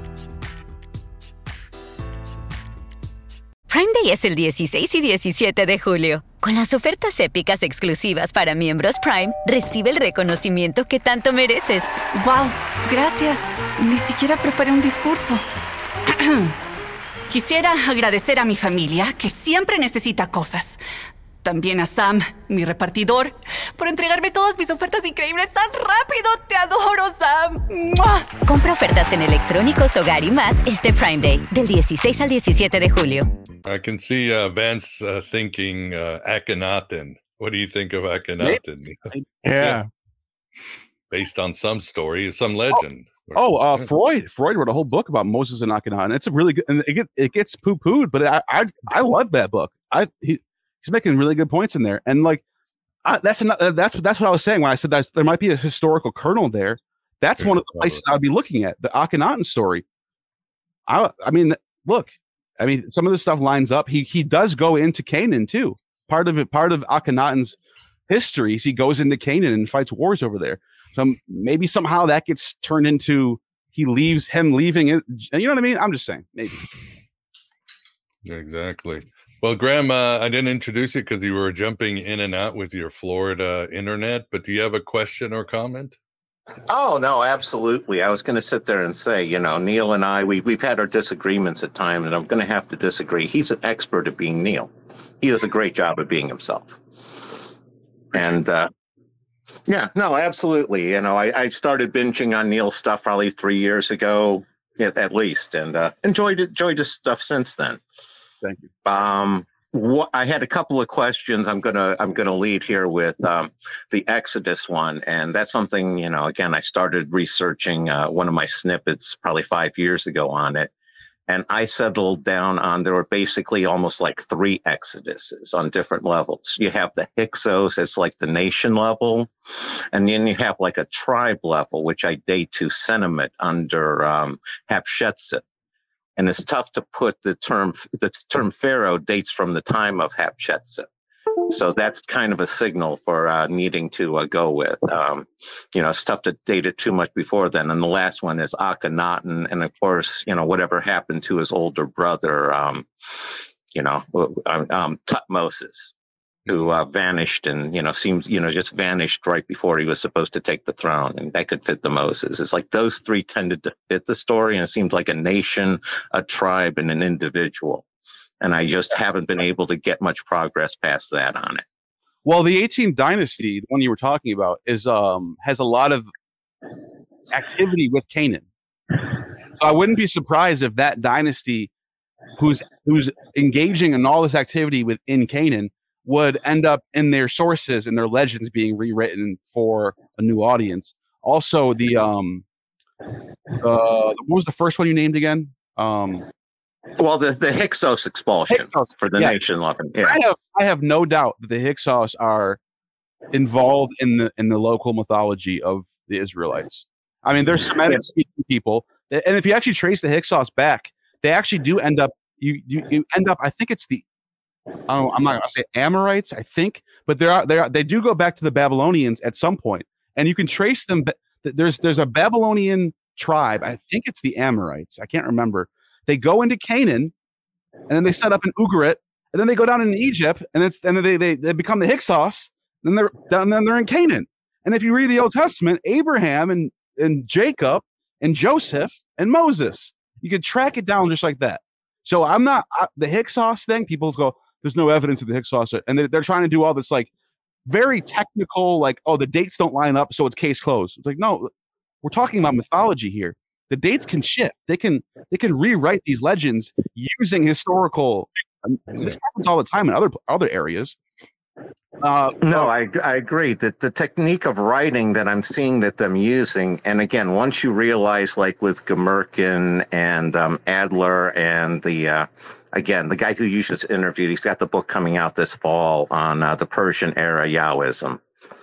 Prime Day es el 16 y 17 de julio. Con las ofertas épicas exclusivas para miembros Prime, recibe el reconocimiento que tanto mereces. ¡Wow! Gracias. Ni siquiera preparé un discurso. Quisiera agradecer a mi familia, que siempre necesita cosas. También a Sam, mi repartidor, por entregarme todas mis ofertas increíbles tan rápido. Te adoro, Sam. ¡Mua! Compra ofertas en electrónicos, hogar y más este Prime Day, del 16 al 17 de julio. I can see Vance thinking Akhenaten. What do you think of Akhenaten? Yeah. based on some story, some legend. Freud wrote a whole book about Moses and Akhenaten. It's a really good, and it gets poo-pooed, but I love that book. He's making really good points in there, and like that's what I was saying when I said that there might be a historical kernel there. That's one of the places I'd be looking at, the Akhenaten story. I mean, look, some of this stuff lines up. He does go into Canaan too. Part of Akhenaten's history is he goes into Canaan and fights wars over there. So maybe somehow that gets turned into him leaving it. You know what I mean? I'm just saying, maybe. Exactly. Well, Graham, I didn't introduce you because you were jumping in and out with your Florida internet, but do you have a question or comment? Oh, no, absolutely. I was going to sit there and say, Neil and I, we've had our disagreements at times, and I'm going to have to disagree. He's an expert at being Neil. He does a great job at being himself. And, yeah, no, absolutely. I started binging on Neil's stuff probably 3 years ago, at least, and enjoyed his stuff since then. Thank you. I had a couple of questions. I'm gonna lead here with the Exodus one, and that's something, again, I started researching one of my snippets probably 5 years ago on it, and I settled down on there were basically almost like 3 Exoduses on different levels. You have the Hyksos, it's like the nation level, and then you have like a tribe level, which I date to Sentiment under Hatshepsut. And it's tough to put the term Pharaoh dates from the time of Hatshepsut. So that's kind of a signal for needing to go with. It's tough to date it too much before then. And the last one is Akhenaten. And of course, whatever happened to his older brother, Tutmosis, who vanished and, seems, just vanished right before he was supposed to take the throne. And that could fit the Moses. It's like those 3 tended to fit the story. And it seems like a nation, a tribe, and an individual. And I just haven't been able to get much progress past that on it. Well, the 18th dynasty, the one you were talking about, is has a lot of activity with Canaan. So I wouldn't be surprised if that dynasty, who's engaging in all this activity within Canaan, would end up in their sources and their legends being rewritten for a new audience. Also, what was the first one you named again? Well, the Hyksos expulsion for the nation loving. Yeah. I have no doubt that the Hyksos are involved in the local mythology of the Israelites. I mean, they're Semitic speaking people, and if you actually trace the Hyksos back, they actually do end up. You end up. I think it's the. I'm not going to say Amorites, I think, but they do go back to the Babylonians at some point, and you can trace them. There's a Babylonian tribe. I think it's the Amorites. I can't remember. They go into Canaan, and then they set up in Ugarit, and then they go down in Egypt, and then they become the Hyksos, and then they're in Canaan. And if you read the Old Testament, Abraham and Jacob and Joseph and Moses, you could track it down just like that. So the Hyksos thing. People go, there's no evidence of the Hyksos, and they're trying to do all this like very technical, like, oh, the dates don't line up, so it's case closed. It's like, no, we're talking about mythology here. The dates can shift. They can rewrite these legends using historical. This happens all the time in other areas. No, I agree that the technique of writing that I'm seeing that them using, and again, once you realize, like with Gomurkin and Adler and the guy who you just interviewed, he's got the book coming out this fall on the Persian era Yahwism.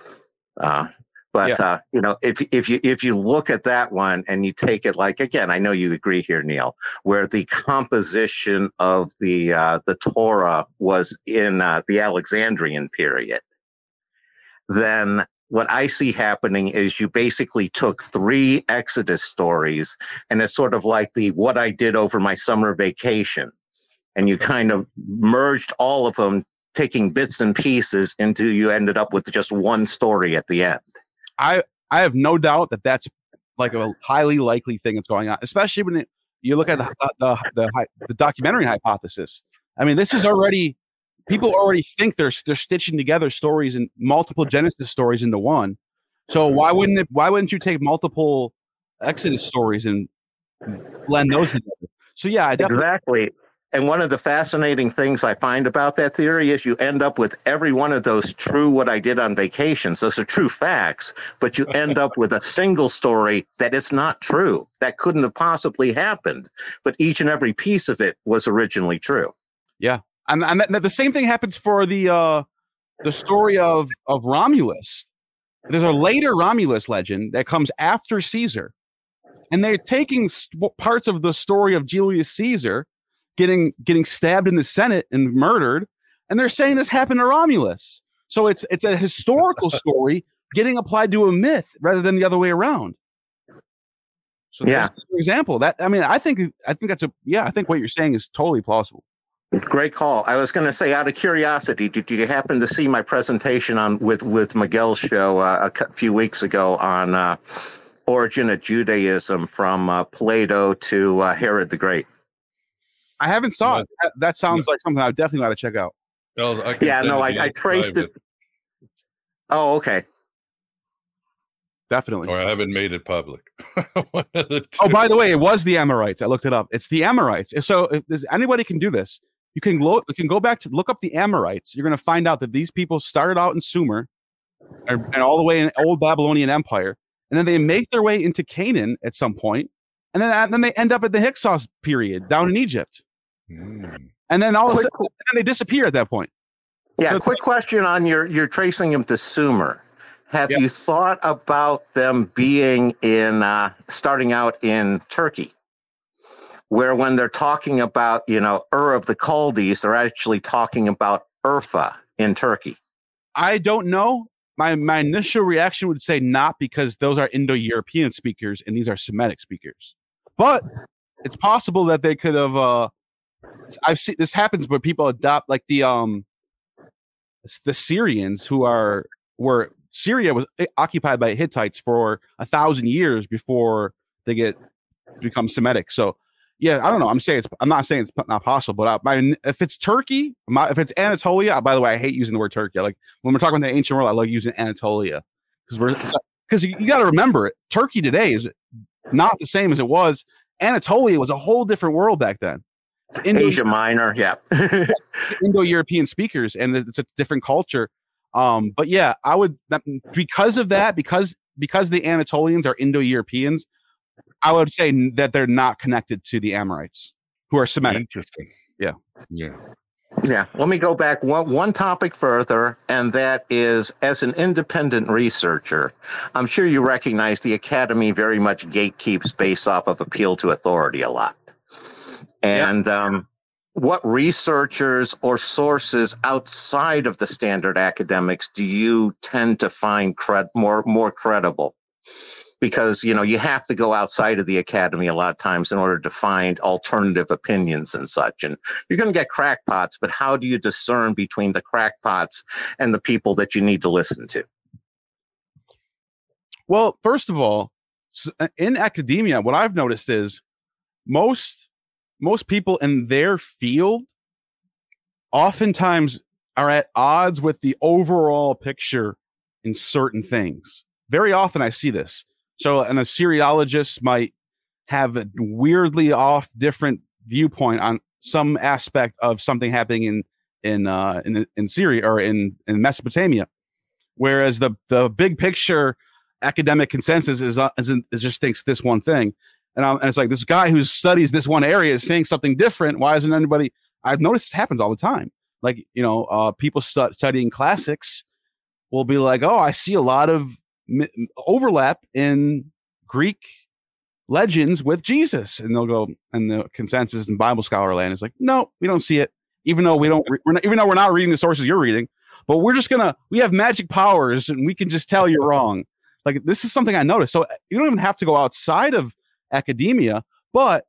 If you look at that one and you take it like, again, I know you agree here, Neil, where the composition of the Torah was in the Alexandrian period, then what I see happening is you basically took 3 Exodus stories, and it's sort of like the what I did over my summer vacation, and you kind of merged all of them, taking bits and pieces until you ended up with just one story at the end. I have no doubt that that's like a highly likely thing that's going on, especially when you look at the documentary hypothesis. I mean, this is already people already think they're stitching together stories and multiple Genesis stories into one. So why wouldn't you take multiple Exodus stories and blend those together? So yeah, exactly. And one of the fascinating things I find about that theory is you end up with every one of those true what I did on vacations. Those are true facts, but you end up with a single story that it's not true. That couldn't have possibly happened. But each and every piece of it was originally true. Yeah. And the same thing happens for the story of Romulus. There's a later Romulus legend that comes after Caesar. And they're taking parts of the story of Julius Caesar getting stabbed in the Senate and murdered, and they're saying this happened to Romulus. So it's a historical story getting applied to a myth rather than the other way around. So yeah, for example, I think what you're saying is totally plausible. Great call. I was going to say, out of curiosity, did you happen to see my presentation with Miguel's show a few weeks ago on origin of Judaism from Plato to Herod the Great? I haven't saw it. That sounds like something I definitely got to check out. I traced it. Oh, okay. Definitely. Or I haven't made it public. Oh, by the way, it was the Amorites. I looked it up. It's the Amorites. So if anybody can do this, you can go back to look up the Amorites. You're going to find out that these people started out in Sumer and all the way in Old Babylonian Empire, and then they make their way into Canaan at some point, and then they end up at the Hyksos period down in Egypt. And then all of a sudden, they disappear at that point. Yeah, so quick question on you're tracing them to Sumer. Have you thought about them being starting out in Turkey, where when they're talking about, Ur of the Chaldees, they're actually talking about Urfa in Turkey? I don't know. My initial reaction would say not, because those are Indo-European speakers and these are Semitic speakers. But it's possible that they could have. I've seen this happens where people adopt, like the Syrians where Syria was occupied by Hittites for 1,000 years before they become Semitic. So yeah, I don't know. I'm not saying it's not possible, but if it's Turkey, if it's Anatolia, by the way, I hate using the word Turkey. Like when we're talking about the ancient world, I like using Anatolia because you got to remember it. Turkey today is not the same as it was. Anatolia was a whole different world back then. Asia Minor, yeah. Indo-European speakers, and it's a different culture. But yeah, I would, because of that, because the Anatolians are Indo-Europeans, I would say that they're not connected to the Amorites, who are Semitic. Interesting. Yeah. Yeah. Let me go back one topic further, and that is, as an independent researcher, I'm sure you recognize the Academy very much gatekeeps based off of appeal to authority a lot. And what researchers or sources outside of the standard academics do you tend to find more credible? Because, you have to go outside of the academy a lot of times in order to find alternative opinions and such. And you're going to get crackpots, but how do you discern between the crackpots and the people that you need to listen to? Well, first of all, in academia, what I've noticed is most people in their field oftentimes are at odds with the overall picture in certain things. Very often I see this. So an Assyriologist might have a weirdly off different viewpoint on some aspect of something happening in Syria or in Mesopotamia, whereas the big picture academic consensus is just thinks this one thing. And it's like, this guy who studies this one area is saying something different. Why isn't anybody? I've noticed this happens all the time. Like, people studying classics will be like, oh, I see a lot of overlap in Greek legends with Jesus. And they'll go, and the consensus in Bible scholar land is like, no, we don't see it. Even though we're not reading the sources you're reading, but we have magic powers and we can just tell you're wrong. Like, this is something I noticed. So you don't even have to go outside of academia, but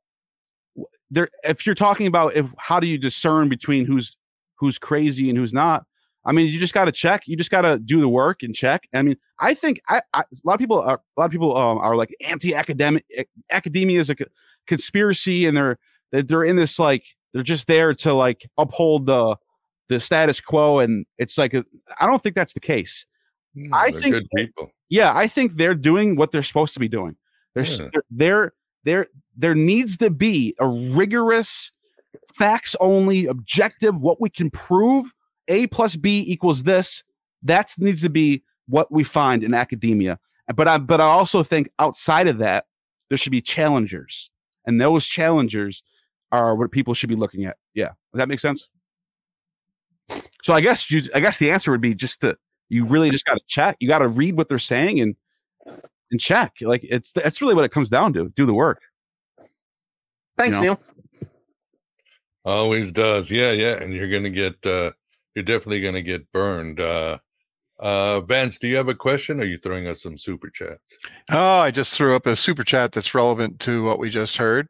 if you're talking about how do you discern between who's crazy and who's not, I mean, you just got to check. You just got to do the work and check. I mean, I think a lot of people are like anti-academic. Academia is a conspiracy, and they're in this like they're just there to like uphold the status quo, and it's like I don't think that's the case. I think good people. Yeah, I think they're doing what they're supposed to be doing. There needs to be a rigorous, facts only, objective, what we can prove. A plus B equals this. That needs to be what we find in academia. But I also think outside of that, there should be challengers, and those challengers are what people should be looking at. Yeah, does that make sense? So I guess the answer would be you really just got to check. You got to read what they're saying and check. Like that's really what it comes down to. Do the work. Thanks, Neil. Always does. Yeah. And you're gonna get you're definitely gonna get burned. Vance, do you have a question? Or are you throwing us some super chats? Oh, I just threw up a super chat that's relevant to what we just heard.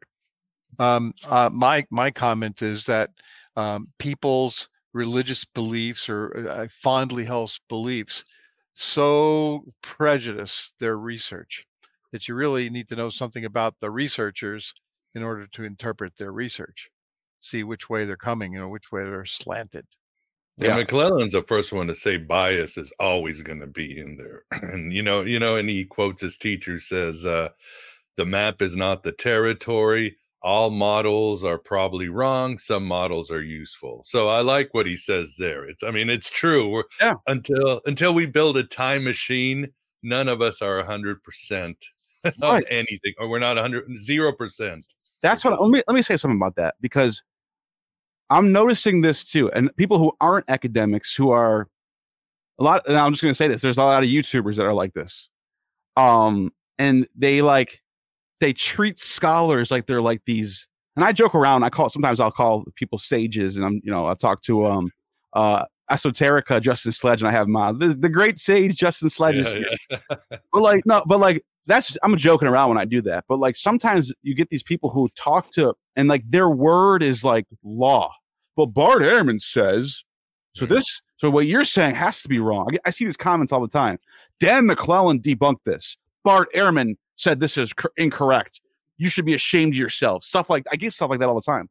My comment is that people's religious beliefs or fondly held beliefs so prejudice their research that you really need to know something about the researchers in order to interpret their research, see which way they're coming, which way they're slanted. Yeah, McClellan's the first one to say bias is always going to be in there. And, and he quotes his teacher, says, the map is not the territory. All models are probably wrong. Some models are useful. So I like what he says there. It's true. Until we build a time machine, none of us are 100% of anything, or we're not 0%. That's what. Let me say something about that, because I'm noticing this too, and people who aren't academics, who are a lot. And I'm just going to say this: there's a lot of YouTubers that are like this, and they treat scholars like they're like these. And I joke around. Sometimes I'll call people sages, and I'll talk to Esoterica Justin Sledge, and I have him on. The great sage Justin Sledge is here. But I'm joking around when I do that. But like sometimes you get these people who talk to, and like their word is like law. But Bart Ehrman says, so what you're saying has to be wrong. I see these comments all the time. Dan McClellan debunked this. Bart Ehrman said this is incorrect. You should be ashamed of yourself. I get stuff like that all the time.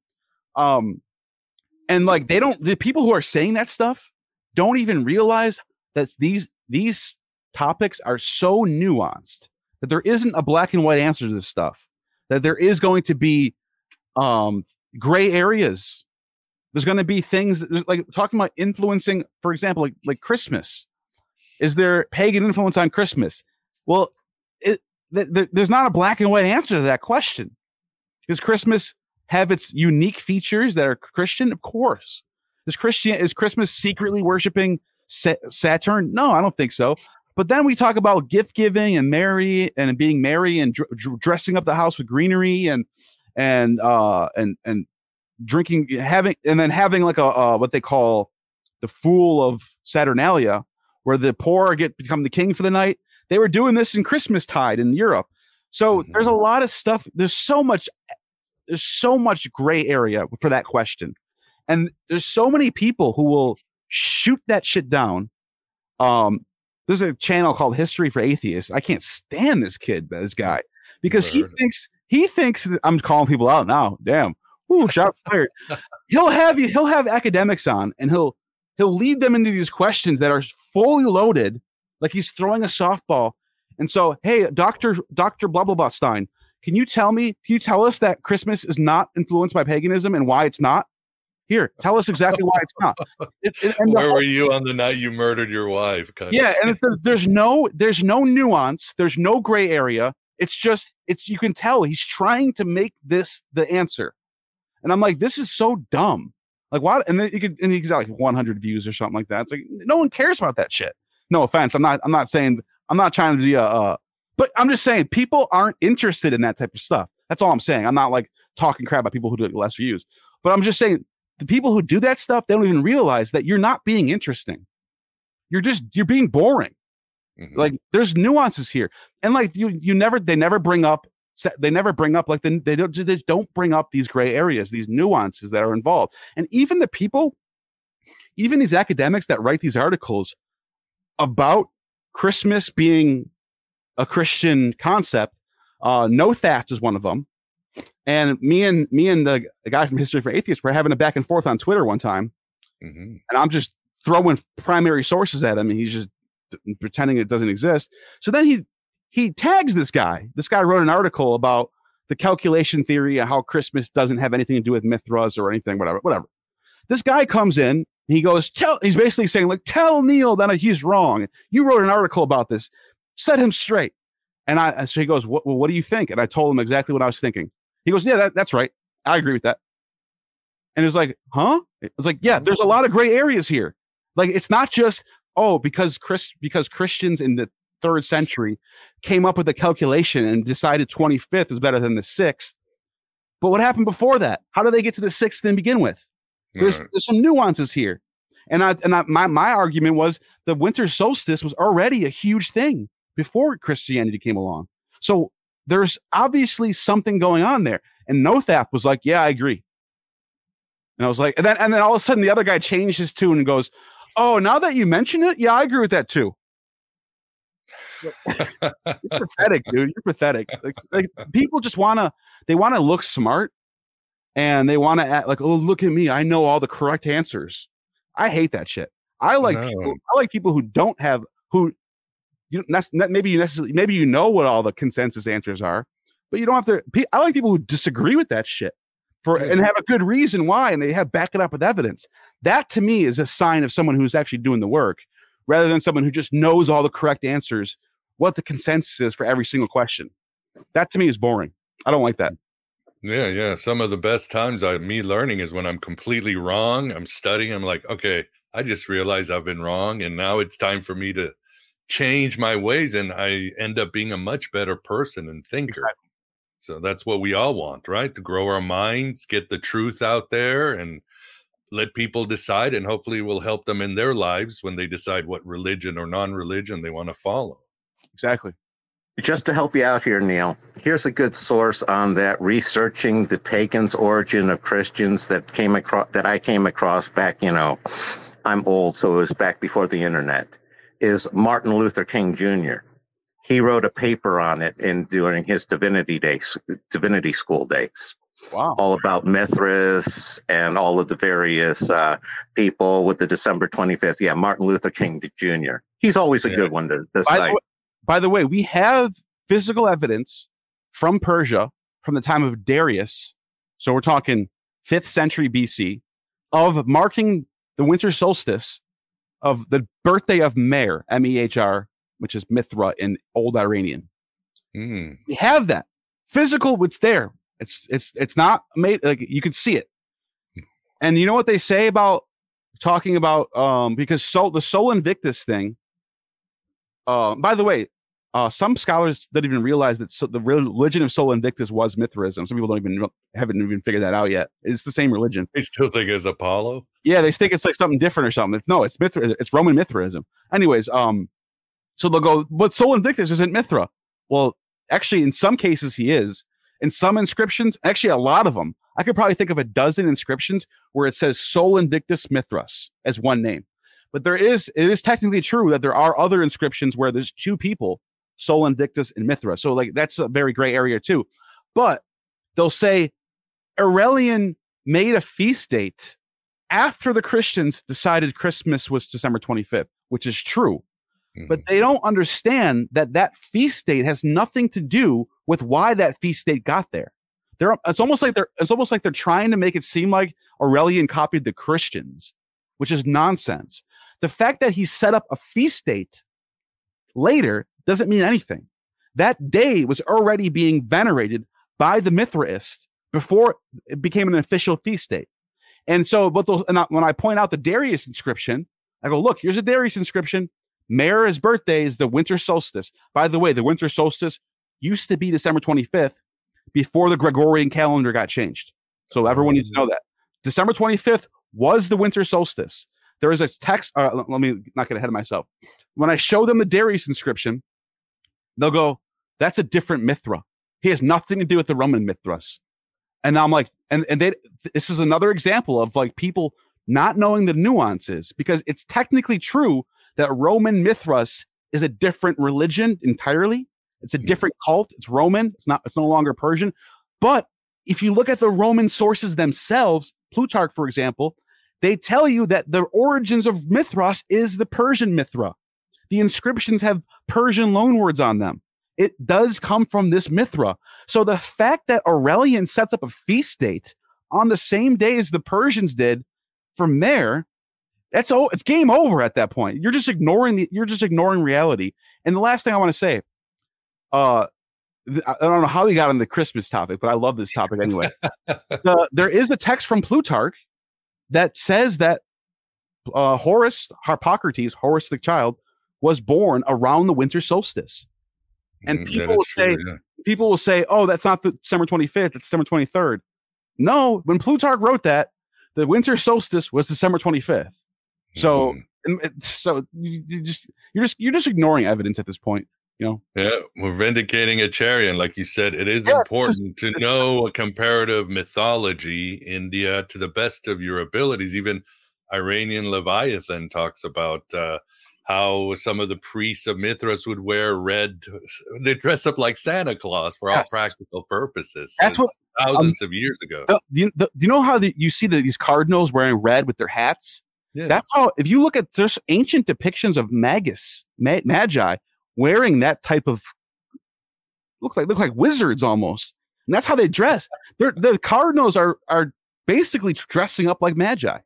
And like the people who are saying that stuff don't even realize that these topics are so nuanced that there isn't a black and white answer to this stuff, that there is going to be gray areas. There's going to be things like talking about influencing, for example, like Christmas. Is there pagan influence on Christmas? Well, there's not a black and white answer to that question. Does Christmas have its unique features that are Christian? Of course. Is Christmas secretly worshiping Saturn? No, I don't think so. But then we talk about gift giving and being merry and dressing up the house with greenery and drinking, having like a what they call the Fool of Saturnalia, where the poor become the king for the night. They were doing this in Christmastide in Europe. So there's a lot of stuff. There's so much gray area for that question. And there's so many people who will shoot that shit down. There's a channel called History for Atheists. I can't stand this guy, because he thinks that I'm calling people out now. Damn. Ooh, shots fired. He'll have academics on, and he'll lead them into these questions that are fully loaded, like he's throwing a softball. And so, hey, Dr. Blah blah blah Stein, can you tell us that Christmas is not influenced by paganism and why it's not? Here, tell us exactly why it's not. Where were you on the night you murdered your wife? And there's no nuance. There's no gray area. You can tell he's trying to make this the answer. And I'm like, this is so dumb. Like, what? And then he's got like 100 views or something like that. It's like, no one cares about that shit. No offense. I'm not trying to be but I'm just saying people aren't interested in that type of stuff. That's all I'm saying. I'm not like talking crap about people who do less views, but I'm just saying the people who do that stuff, they don't even realize that you're not being interesting. You're being boring. Mm-hmm. Like there's nuances here. And like they never bring up like they don't bring up these gray areas, these nuances that are involved. And even the people even these academics that write these articles about Christmas being a Christian concept, Nothaft is one of them. And me and the guy from History for Atheists were having a back and forth on Twitter one time. And I'm just throwing primary sources at him, and he's just pretending it doesn't exist. So then he tags this guy. This guy wrote an article about the calculation theory and how Christmas doesn't have anything to do with Mithras or anything, whatever. This guy comes in, he goes, he's basically saying, like, tell Neil that he's wrong. You wrote an article about this. Set him straight. And so he goes, what do you think? And I told him exactly what I was thinking. He goes, yeah, that's right. I agree with that. And it was like, huh? It was like, yeah, there's a lot of gray areas here. Like, it's not just, because Christians in the 3rd century came up with a calculation and decided 25th is better than the 6th. But what happened before that? How do they get to the 6th to begin with? There's some nuances here. And my argument was the winter solstice was already a huge thing before Christianity came along. So there's obviously something going on there. And Nothaft was like, yeah, I agree. And I was like, and then all of a sudden the other guy changed his tune and goes, oh, now that you mention it, yeah, I agree with that too. You're pathetic, dude. You're pathetic. Like people just want to look smart, and they want to act like, oh, look at me, I know all the correct answers. I hate that shit. I like people who don't have maybe you know what all the consensus answers are, but you don't have to. I like people who disagree with that shit and have a good reason why, and they back it up with evidence. That to me is a sign of someone who's actually doing the work, rather than someone who just knows all the correct answers, what the consensus is for every single question. That to me is boring. I don't like that. Yeah. Some of the best times me learning is when I'm completely wrong. I'm studying. I'm like, okay, I just realized I've been wrong, and now it's time for me to change my ways, and I end up being a much better person and thinker. Exactly. So that's what we all want, right? To grow our minds, get the truth out there, and let people decide, and hopefully we'll help them in their lives when they decide what religion or non-religion they want to follow. Exactly. Just to help you out here, Neil, here's a good source on that, researching the pagans' origin of Christians that I came across back, I'm old, so it was back before the internet, is Martin Luther King Jr. He wrote a paper on it during his divinity school days. Wow. All about Mithras and all of the various people with the December 25th. Yeah, Martin Luther King Jr. He's always a good one to cite. By the way, we have physical evidence from Persia from the time of Darius. So we're talking 5th century BC of marking the winter solstice of the birthday of Mehr, M-E-H-R, which is Mithra in Old Iranian. We have that physical. It's there. It's not made, like, you can see it. And you know what they say about talking about because the Sol Invictus thing. By the way, some scholars don't even realize that the religion of Sol Invictus was Mithraism. Some people haven't even figured that out yet. It's the same religion. They still think it's Apollo. Yeah, they think it's like something different or something. It's Mithra. It's Roman Mithraism. Anyways, so they'll go, but Sol Invictus isn't Mithra. Well, actually, in some cases he is. In some inscriptions, actually a lot of them, I could probably think of a dozen inscriptions where it says Sol Invictus Mithras as one name. But it is technically true that there are other inscriptions where there's two people, Sol Invictus and Mithra. So like that's a very gray area too. But they'll say Aurelian made a feast date after the Christians decided Christmas was December 25th, which is true. But they don't understand that feast date has nothing to do with why that feast date got there. It's almost like they're trying to make it seem like Aurelian copied the Christians, which is nonsense. The fact that he set up a feast date later doesn't mean anything. That day was already being venerated by the Mithraists before it became an official feast date. And so, when I point out the Darius inscription, I go, look, here's a Darius inscription. Mehr's birthday is the winter solstice. By the way, the winter solstice used to be December 25th before the Gregorian calendar got changed. So everyone needs to know that. December 25th was the winter solstice. There is a text. Let me not get ahead of myself. When I show them the Darius inscription, they'll go, that's a different Mithra. He has nothing to do with the Roman Mithras. And I'm like, this is another example of like people not knowing the nuances, because it's technically true that Roman Mithras is a different religion entirely. It's a different cult. It's Roman. It's no longer Persian. But if you look at the Roman sources themselves, Plutarch, for example, they tell you that the origins of Mithras is the Persian Mithra. The inscriptions have Persian loanwords on them. It does come from this Mithra. So the fact that Aurelian sets up a feast date on the same day as the Persians did, from there, it's game over at that point. You're just ignoring reality. And the last thing I want to say, I don't know how we got on the Christmas topic, but I love this topic anyway. There is a text from Plutarch that says that Horace the child, was born around the winter solstice. And people will say, oh, that's not the December 25th, it's December 23rd. No, when Plutarch wrote that, the winter solstice was December 25th. So, you're just ignoring evidence at this point. Yeah, we're vindicating Acharian. Like you said, it is important to know a comparative mythology, India, to the best of your abilities. Even Iranian Leviathan talks about how some of the priests of Mithras would wear red. They dress up like Santa Claus for all practical purposes. That's what, thousands of years ago. Do you know how you see these cardinals wearing red with their hats? Yeah. That's how, if you look at there's ancient depictions of magi wearing that type of look like wizards almost, and that's how they dress. The cardinals are basically dressing up like magi.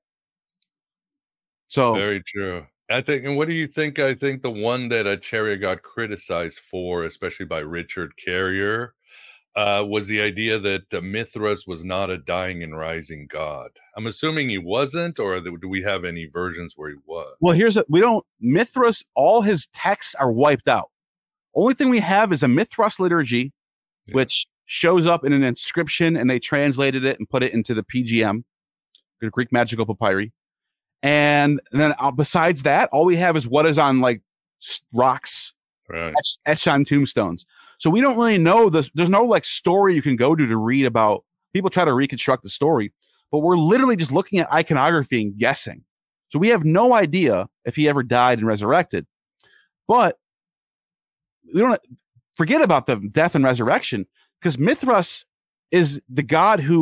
So very true. I think, and what do you think? I think the one that Acharya got criticized for, especially by Richard Carrier, was the idea that Mithras was not a dying and rising god. I'm assuming he wasn't, or do we have any versions where he was? Well, Mithras, all his texts are wiped out. Only thing we have is a Mithras liturgy, which shows up in an inscription, and they translated it and put it into the PGM, the Greek Magical Papyri. And then besides that, all we have is what is on like rocks, etched on tombstones. So we don't really know this. There's no like story you can go to read about. People try to reconstruct the story, but we're literally just looking at iconography and guessing. So we have no idea if he ever died and resurrected. But we don't forget about the death and resurrection, because Mithras is the god who,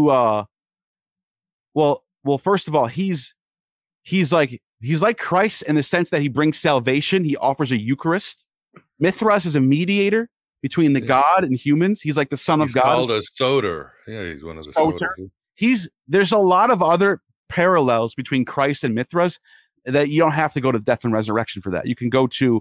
well, first of all, he's like Christ in the sense that he brings salvation. He offers a Eucharist. Mithras is a mediator between the God and humans. He's like the Son of God. He's called a Soter. Yeah, he's one of the Soter. There's a lot of other parallels between Christ and Mithras that you don't have to go to death and resurrection for that. You can go to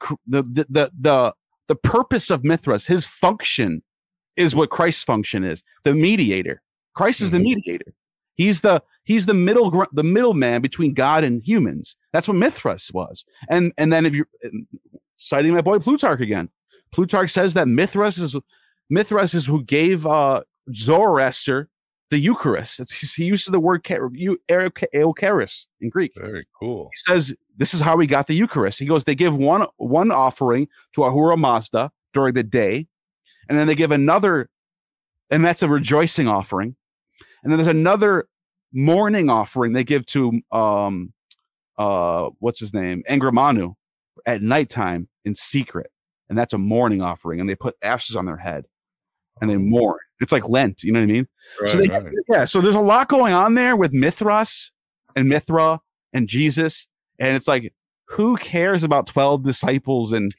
the purpose of Mithras. His function is what Christ's function is. The mediator. Christ is the mediator. He's the middleman between God and humans. That's what Mithras was. And then if you're citing my boy Plutarch again, Plutarch says that Mithras is who gave Zoroaster the Eucharist. He uses the word eucharis in Greek. Very cool. He says this is how we got the Eucharist. He goes, they give one offering to Ahura Mazda during the day, and then they give another, and that's a rejoicing offering. And then there's another morning offering they give to what's his name, Angramanu, at nighttime in secret. And that's a morning offering, and they put ashes on their head and they mourn. It's like Lent, you know what I mean? Right, so there's a lot going on there with Mithras and Mithra and Jesus. And it's like, who cares about 12 disciples? And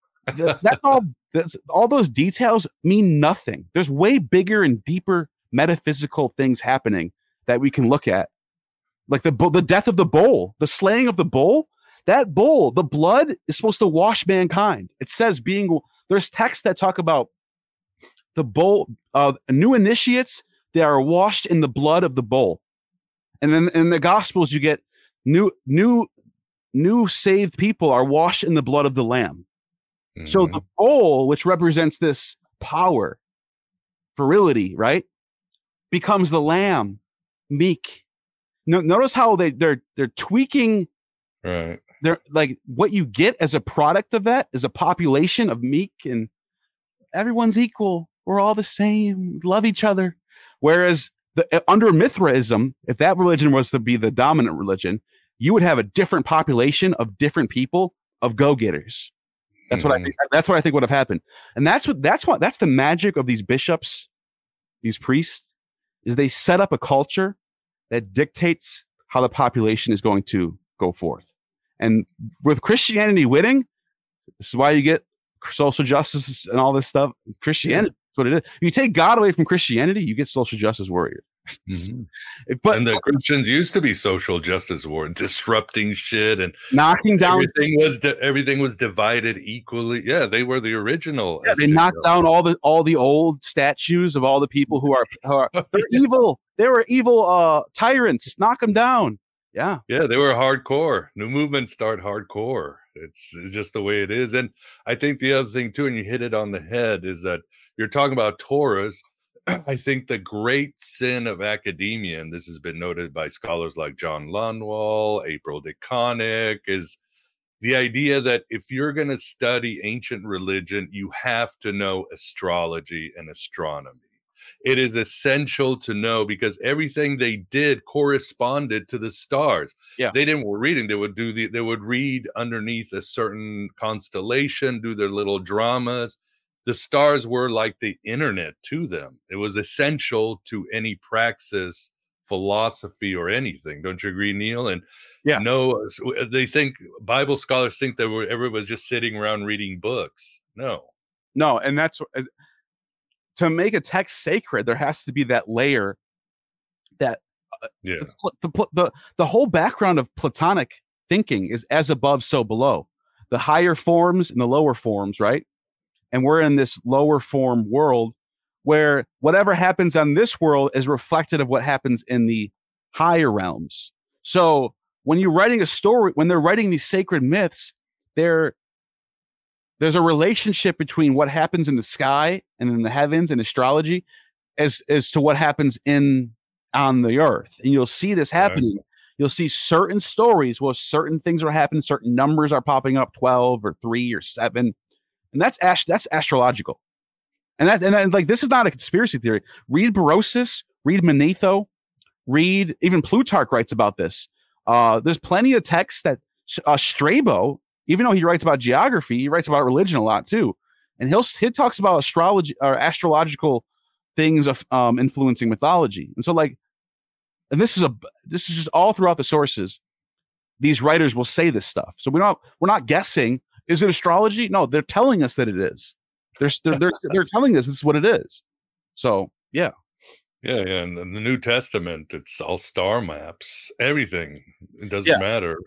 all those details mean nothing. There's way bigger and deeper metaphysical things happening that we can look at. Like the death of the bull, the slaying of the bull. That bull, the blood is supposed to wash mankind. It says there's texts that talk about the bull, new initiates, they are washed in the blood of the bull. And then in the Gospels, you get new saved people are washed in the blood of the Lamb. Mm-hmm. So the bull, which represents this power, virility, right, becomes the lamb, meek. Notice how they're tweaking. Right. They're like, what you get as a product of that is a population of meek, and everyone's equal. We're all the same. Love each other. Whereas under Mithraism, if that religion was to be the dominant religion, you would have a different population of different people, of go-getters. That's what I think. That's what I think would have happened. And that's the magic of these bishops, these priests, is they set up a culture that dictates how the population is going to go forth. And with Christianity winning, this is why you get social justice and all this stuff. Christianity, that's what it is. You take God away from Christianity, you get social justice warriors. But and the Christians used to be social justice warriors, disrupting shit and knocking down everything was divided equally. Yeah, they were the original. Yeah, they knocked down all the old statues of all the people who are they're evil. They were evil tyrants. Knock them down. Yeah, they were hardcore. New movements start hardcore. It's just the way it is. And I think the other thing too, and you hit it on the head, is that you're talking about Torahs. I think the great sin of academia, and this has been noted by scholars like John Lundwall, April DeConnick, is the idea that if you're going to study ancient religion, you have to know astrology and astronomy. It is essential to know because everything they did corresponded to the stars. Yeah. They didn't reading. They would read underneath a certain constellation, do their little dramas. The stars were like the internet to them. It was essential to any praxis, philosophy, or anything. Don't you agree, Neil? And no, they think Bible scholars think that everybody's just sitting around reading books. No, and that's to make a text sacred. There has to be that layer that the whole background of Platonic thinking is as above, so below. The higher forms and the lower forms, right? And we're in this lower form world where whatever happens on this world is reflected of what happens in the higher realms. So when you're writing a story, when they're writing these sacred myths, there's a relationship between what happens in the sky and in the heavens and astrology as to what happens on the earth. And you'll see this happening. Right. You'll see certain stories where certain things are happening, certain numbers are popping up, 12 or 3 or 7. And that's astrological. And like, this is not a conspiracy theory. Read Berosus, read Manetho, read, even Plutarch writes about this. There's plenty of texts that Strabo, even though he writes about geography, he writes about religion a lot too. And he talks about astrology or astrological things of influencing mythology. And so like, and this is just all throughout the sources. These writers will say this stuff. So we're not guessing. Is it astrology? No, they're telling us that it is. They're telling us this is what it is. So yeah. And in the New Testament, it's all star maps. Everything. It doesn't matter.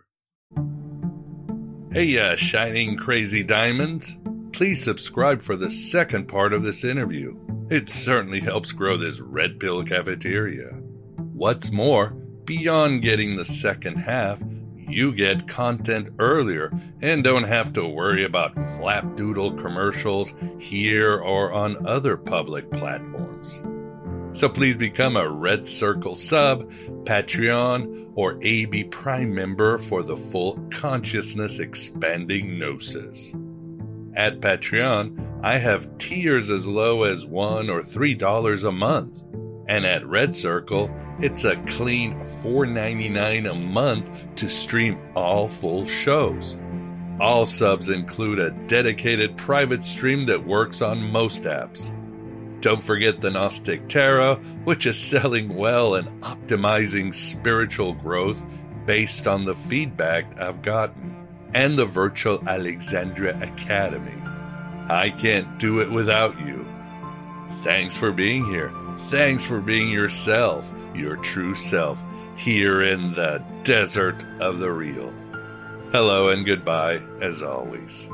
Hey, shining crazy diamonds! Please subscribe for the second part of this interview. It certainly helps grow this Red Pill Cafeteria. What's more, beyond getting the second half, you get content earlier and don't have to worry about flapdoodle commercials here or on other public platforms. So please become a Red Circle sub, Patreon, or AB Prime member for the full consciousness expanding gnosis. At Patreon, I have tiers as low as $1 or $3 a month. And at Red Circle, it's a clean $4.99 a month to stream all full shows. All subs include a dedicated private stream that works on most apps. Don't forget the Gnostic Tarot, which is selling well and optimizing spiritual growth based on the feedback I've gotten. And the virtual Alexandria Academy. I can't do it without you. Thanks for being here. Thanks for being yourself, your true self, here in the desert of the real. Hello and goodbye, as always.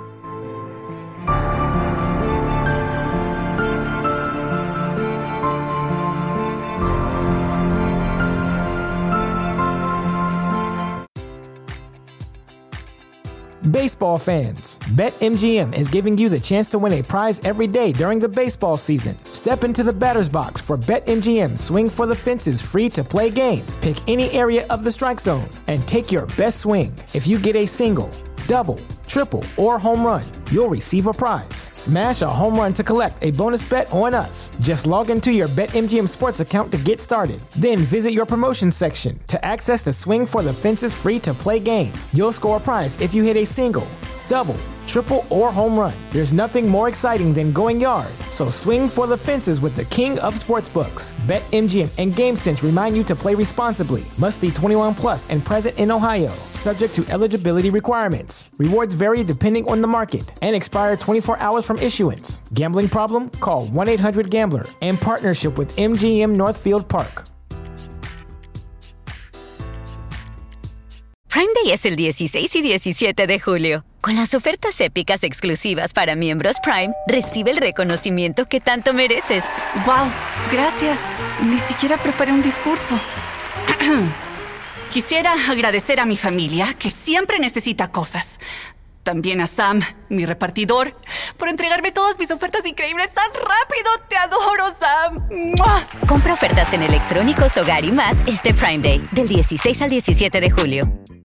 Baseball fans, BetMGM is giving you the chance to win a prize every day during the baseball season. Step into the batter's box for BetMGM Swing for the Fences free-to-play game. Pick any area of the strike zone and take your best swing. If you get a single, double, triple, or home run, you'll receive a prize. Smash a home run to collect a bonus bet on us. Just log into your BetMGM Sports account to get started. Then visit your promotions section to access the Swing for the Fences free-to-play game. You'll score a prize if you hit a single, double, triple, or home run. There's nothing more exciting than going yard, so swing for the fences with the king of sportsbooks. BetMGM and GameSense remind you to play responsibly. Must be 21 plus and present in Ohio, subject to eligibility requirements. Rewards vary depending on the market and expire 24 hours from issuance. Gambling problem? Call 1-800-GAMBLER in partnership with MGM Northfield Park. Prime Day es el 16 y 17 de julio. Con las ofertas épicas exclusivas para miembros Prime, recibe el reconocimiento que tanto mereces. ¡Wow! Gracias. Ni siquiera preparé un discurso. Quisiera agradecer a mi familia, que siempre necesita cosas. También a Sam, mi repartidor, por entregarme todas mis ofertas increíbles tan rápido. ¡Te adoro, Sam! ¡Mua! Compra ofertas en electrónicos, hogar y más este Prime Day, del 16 al 17 de julio.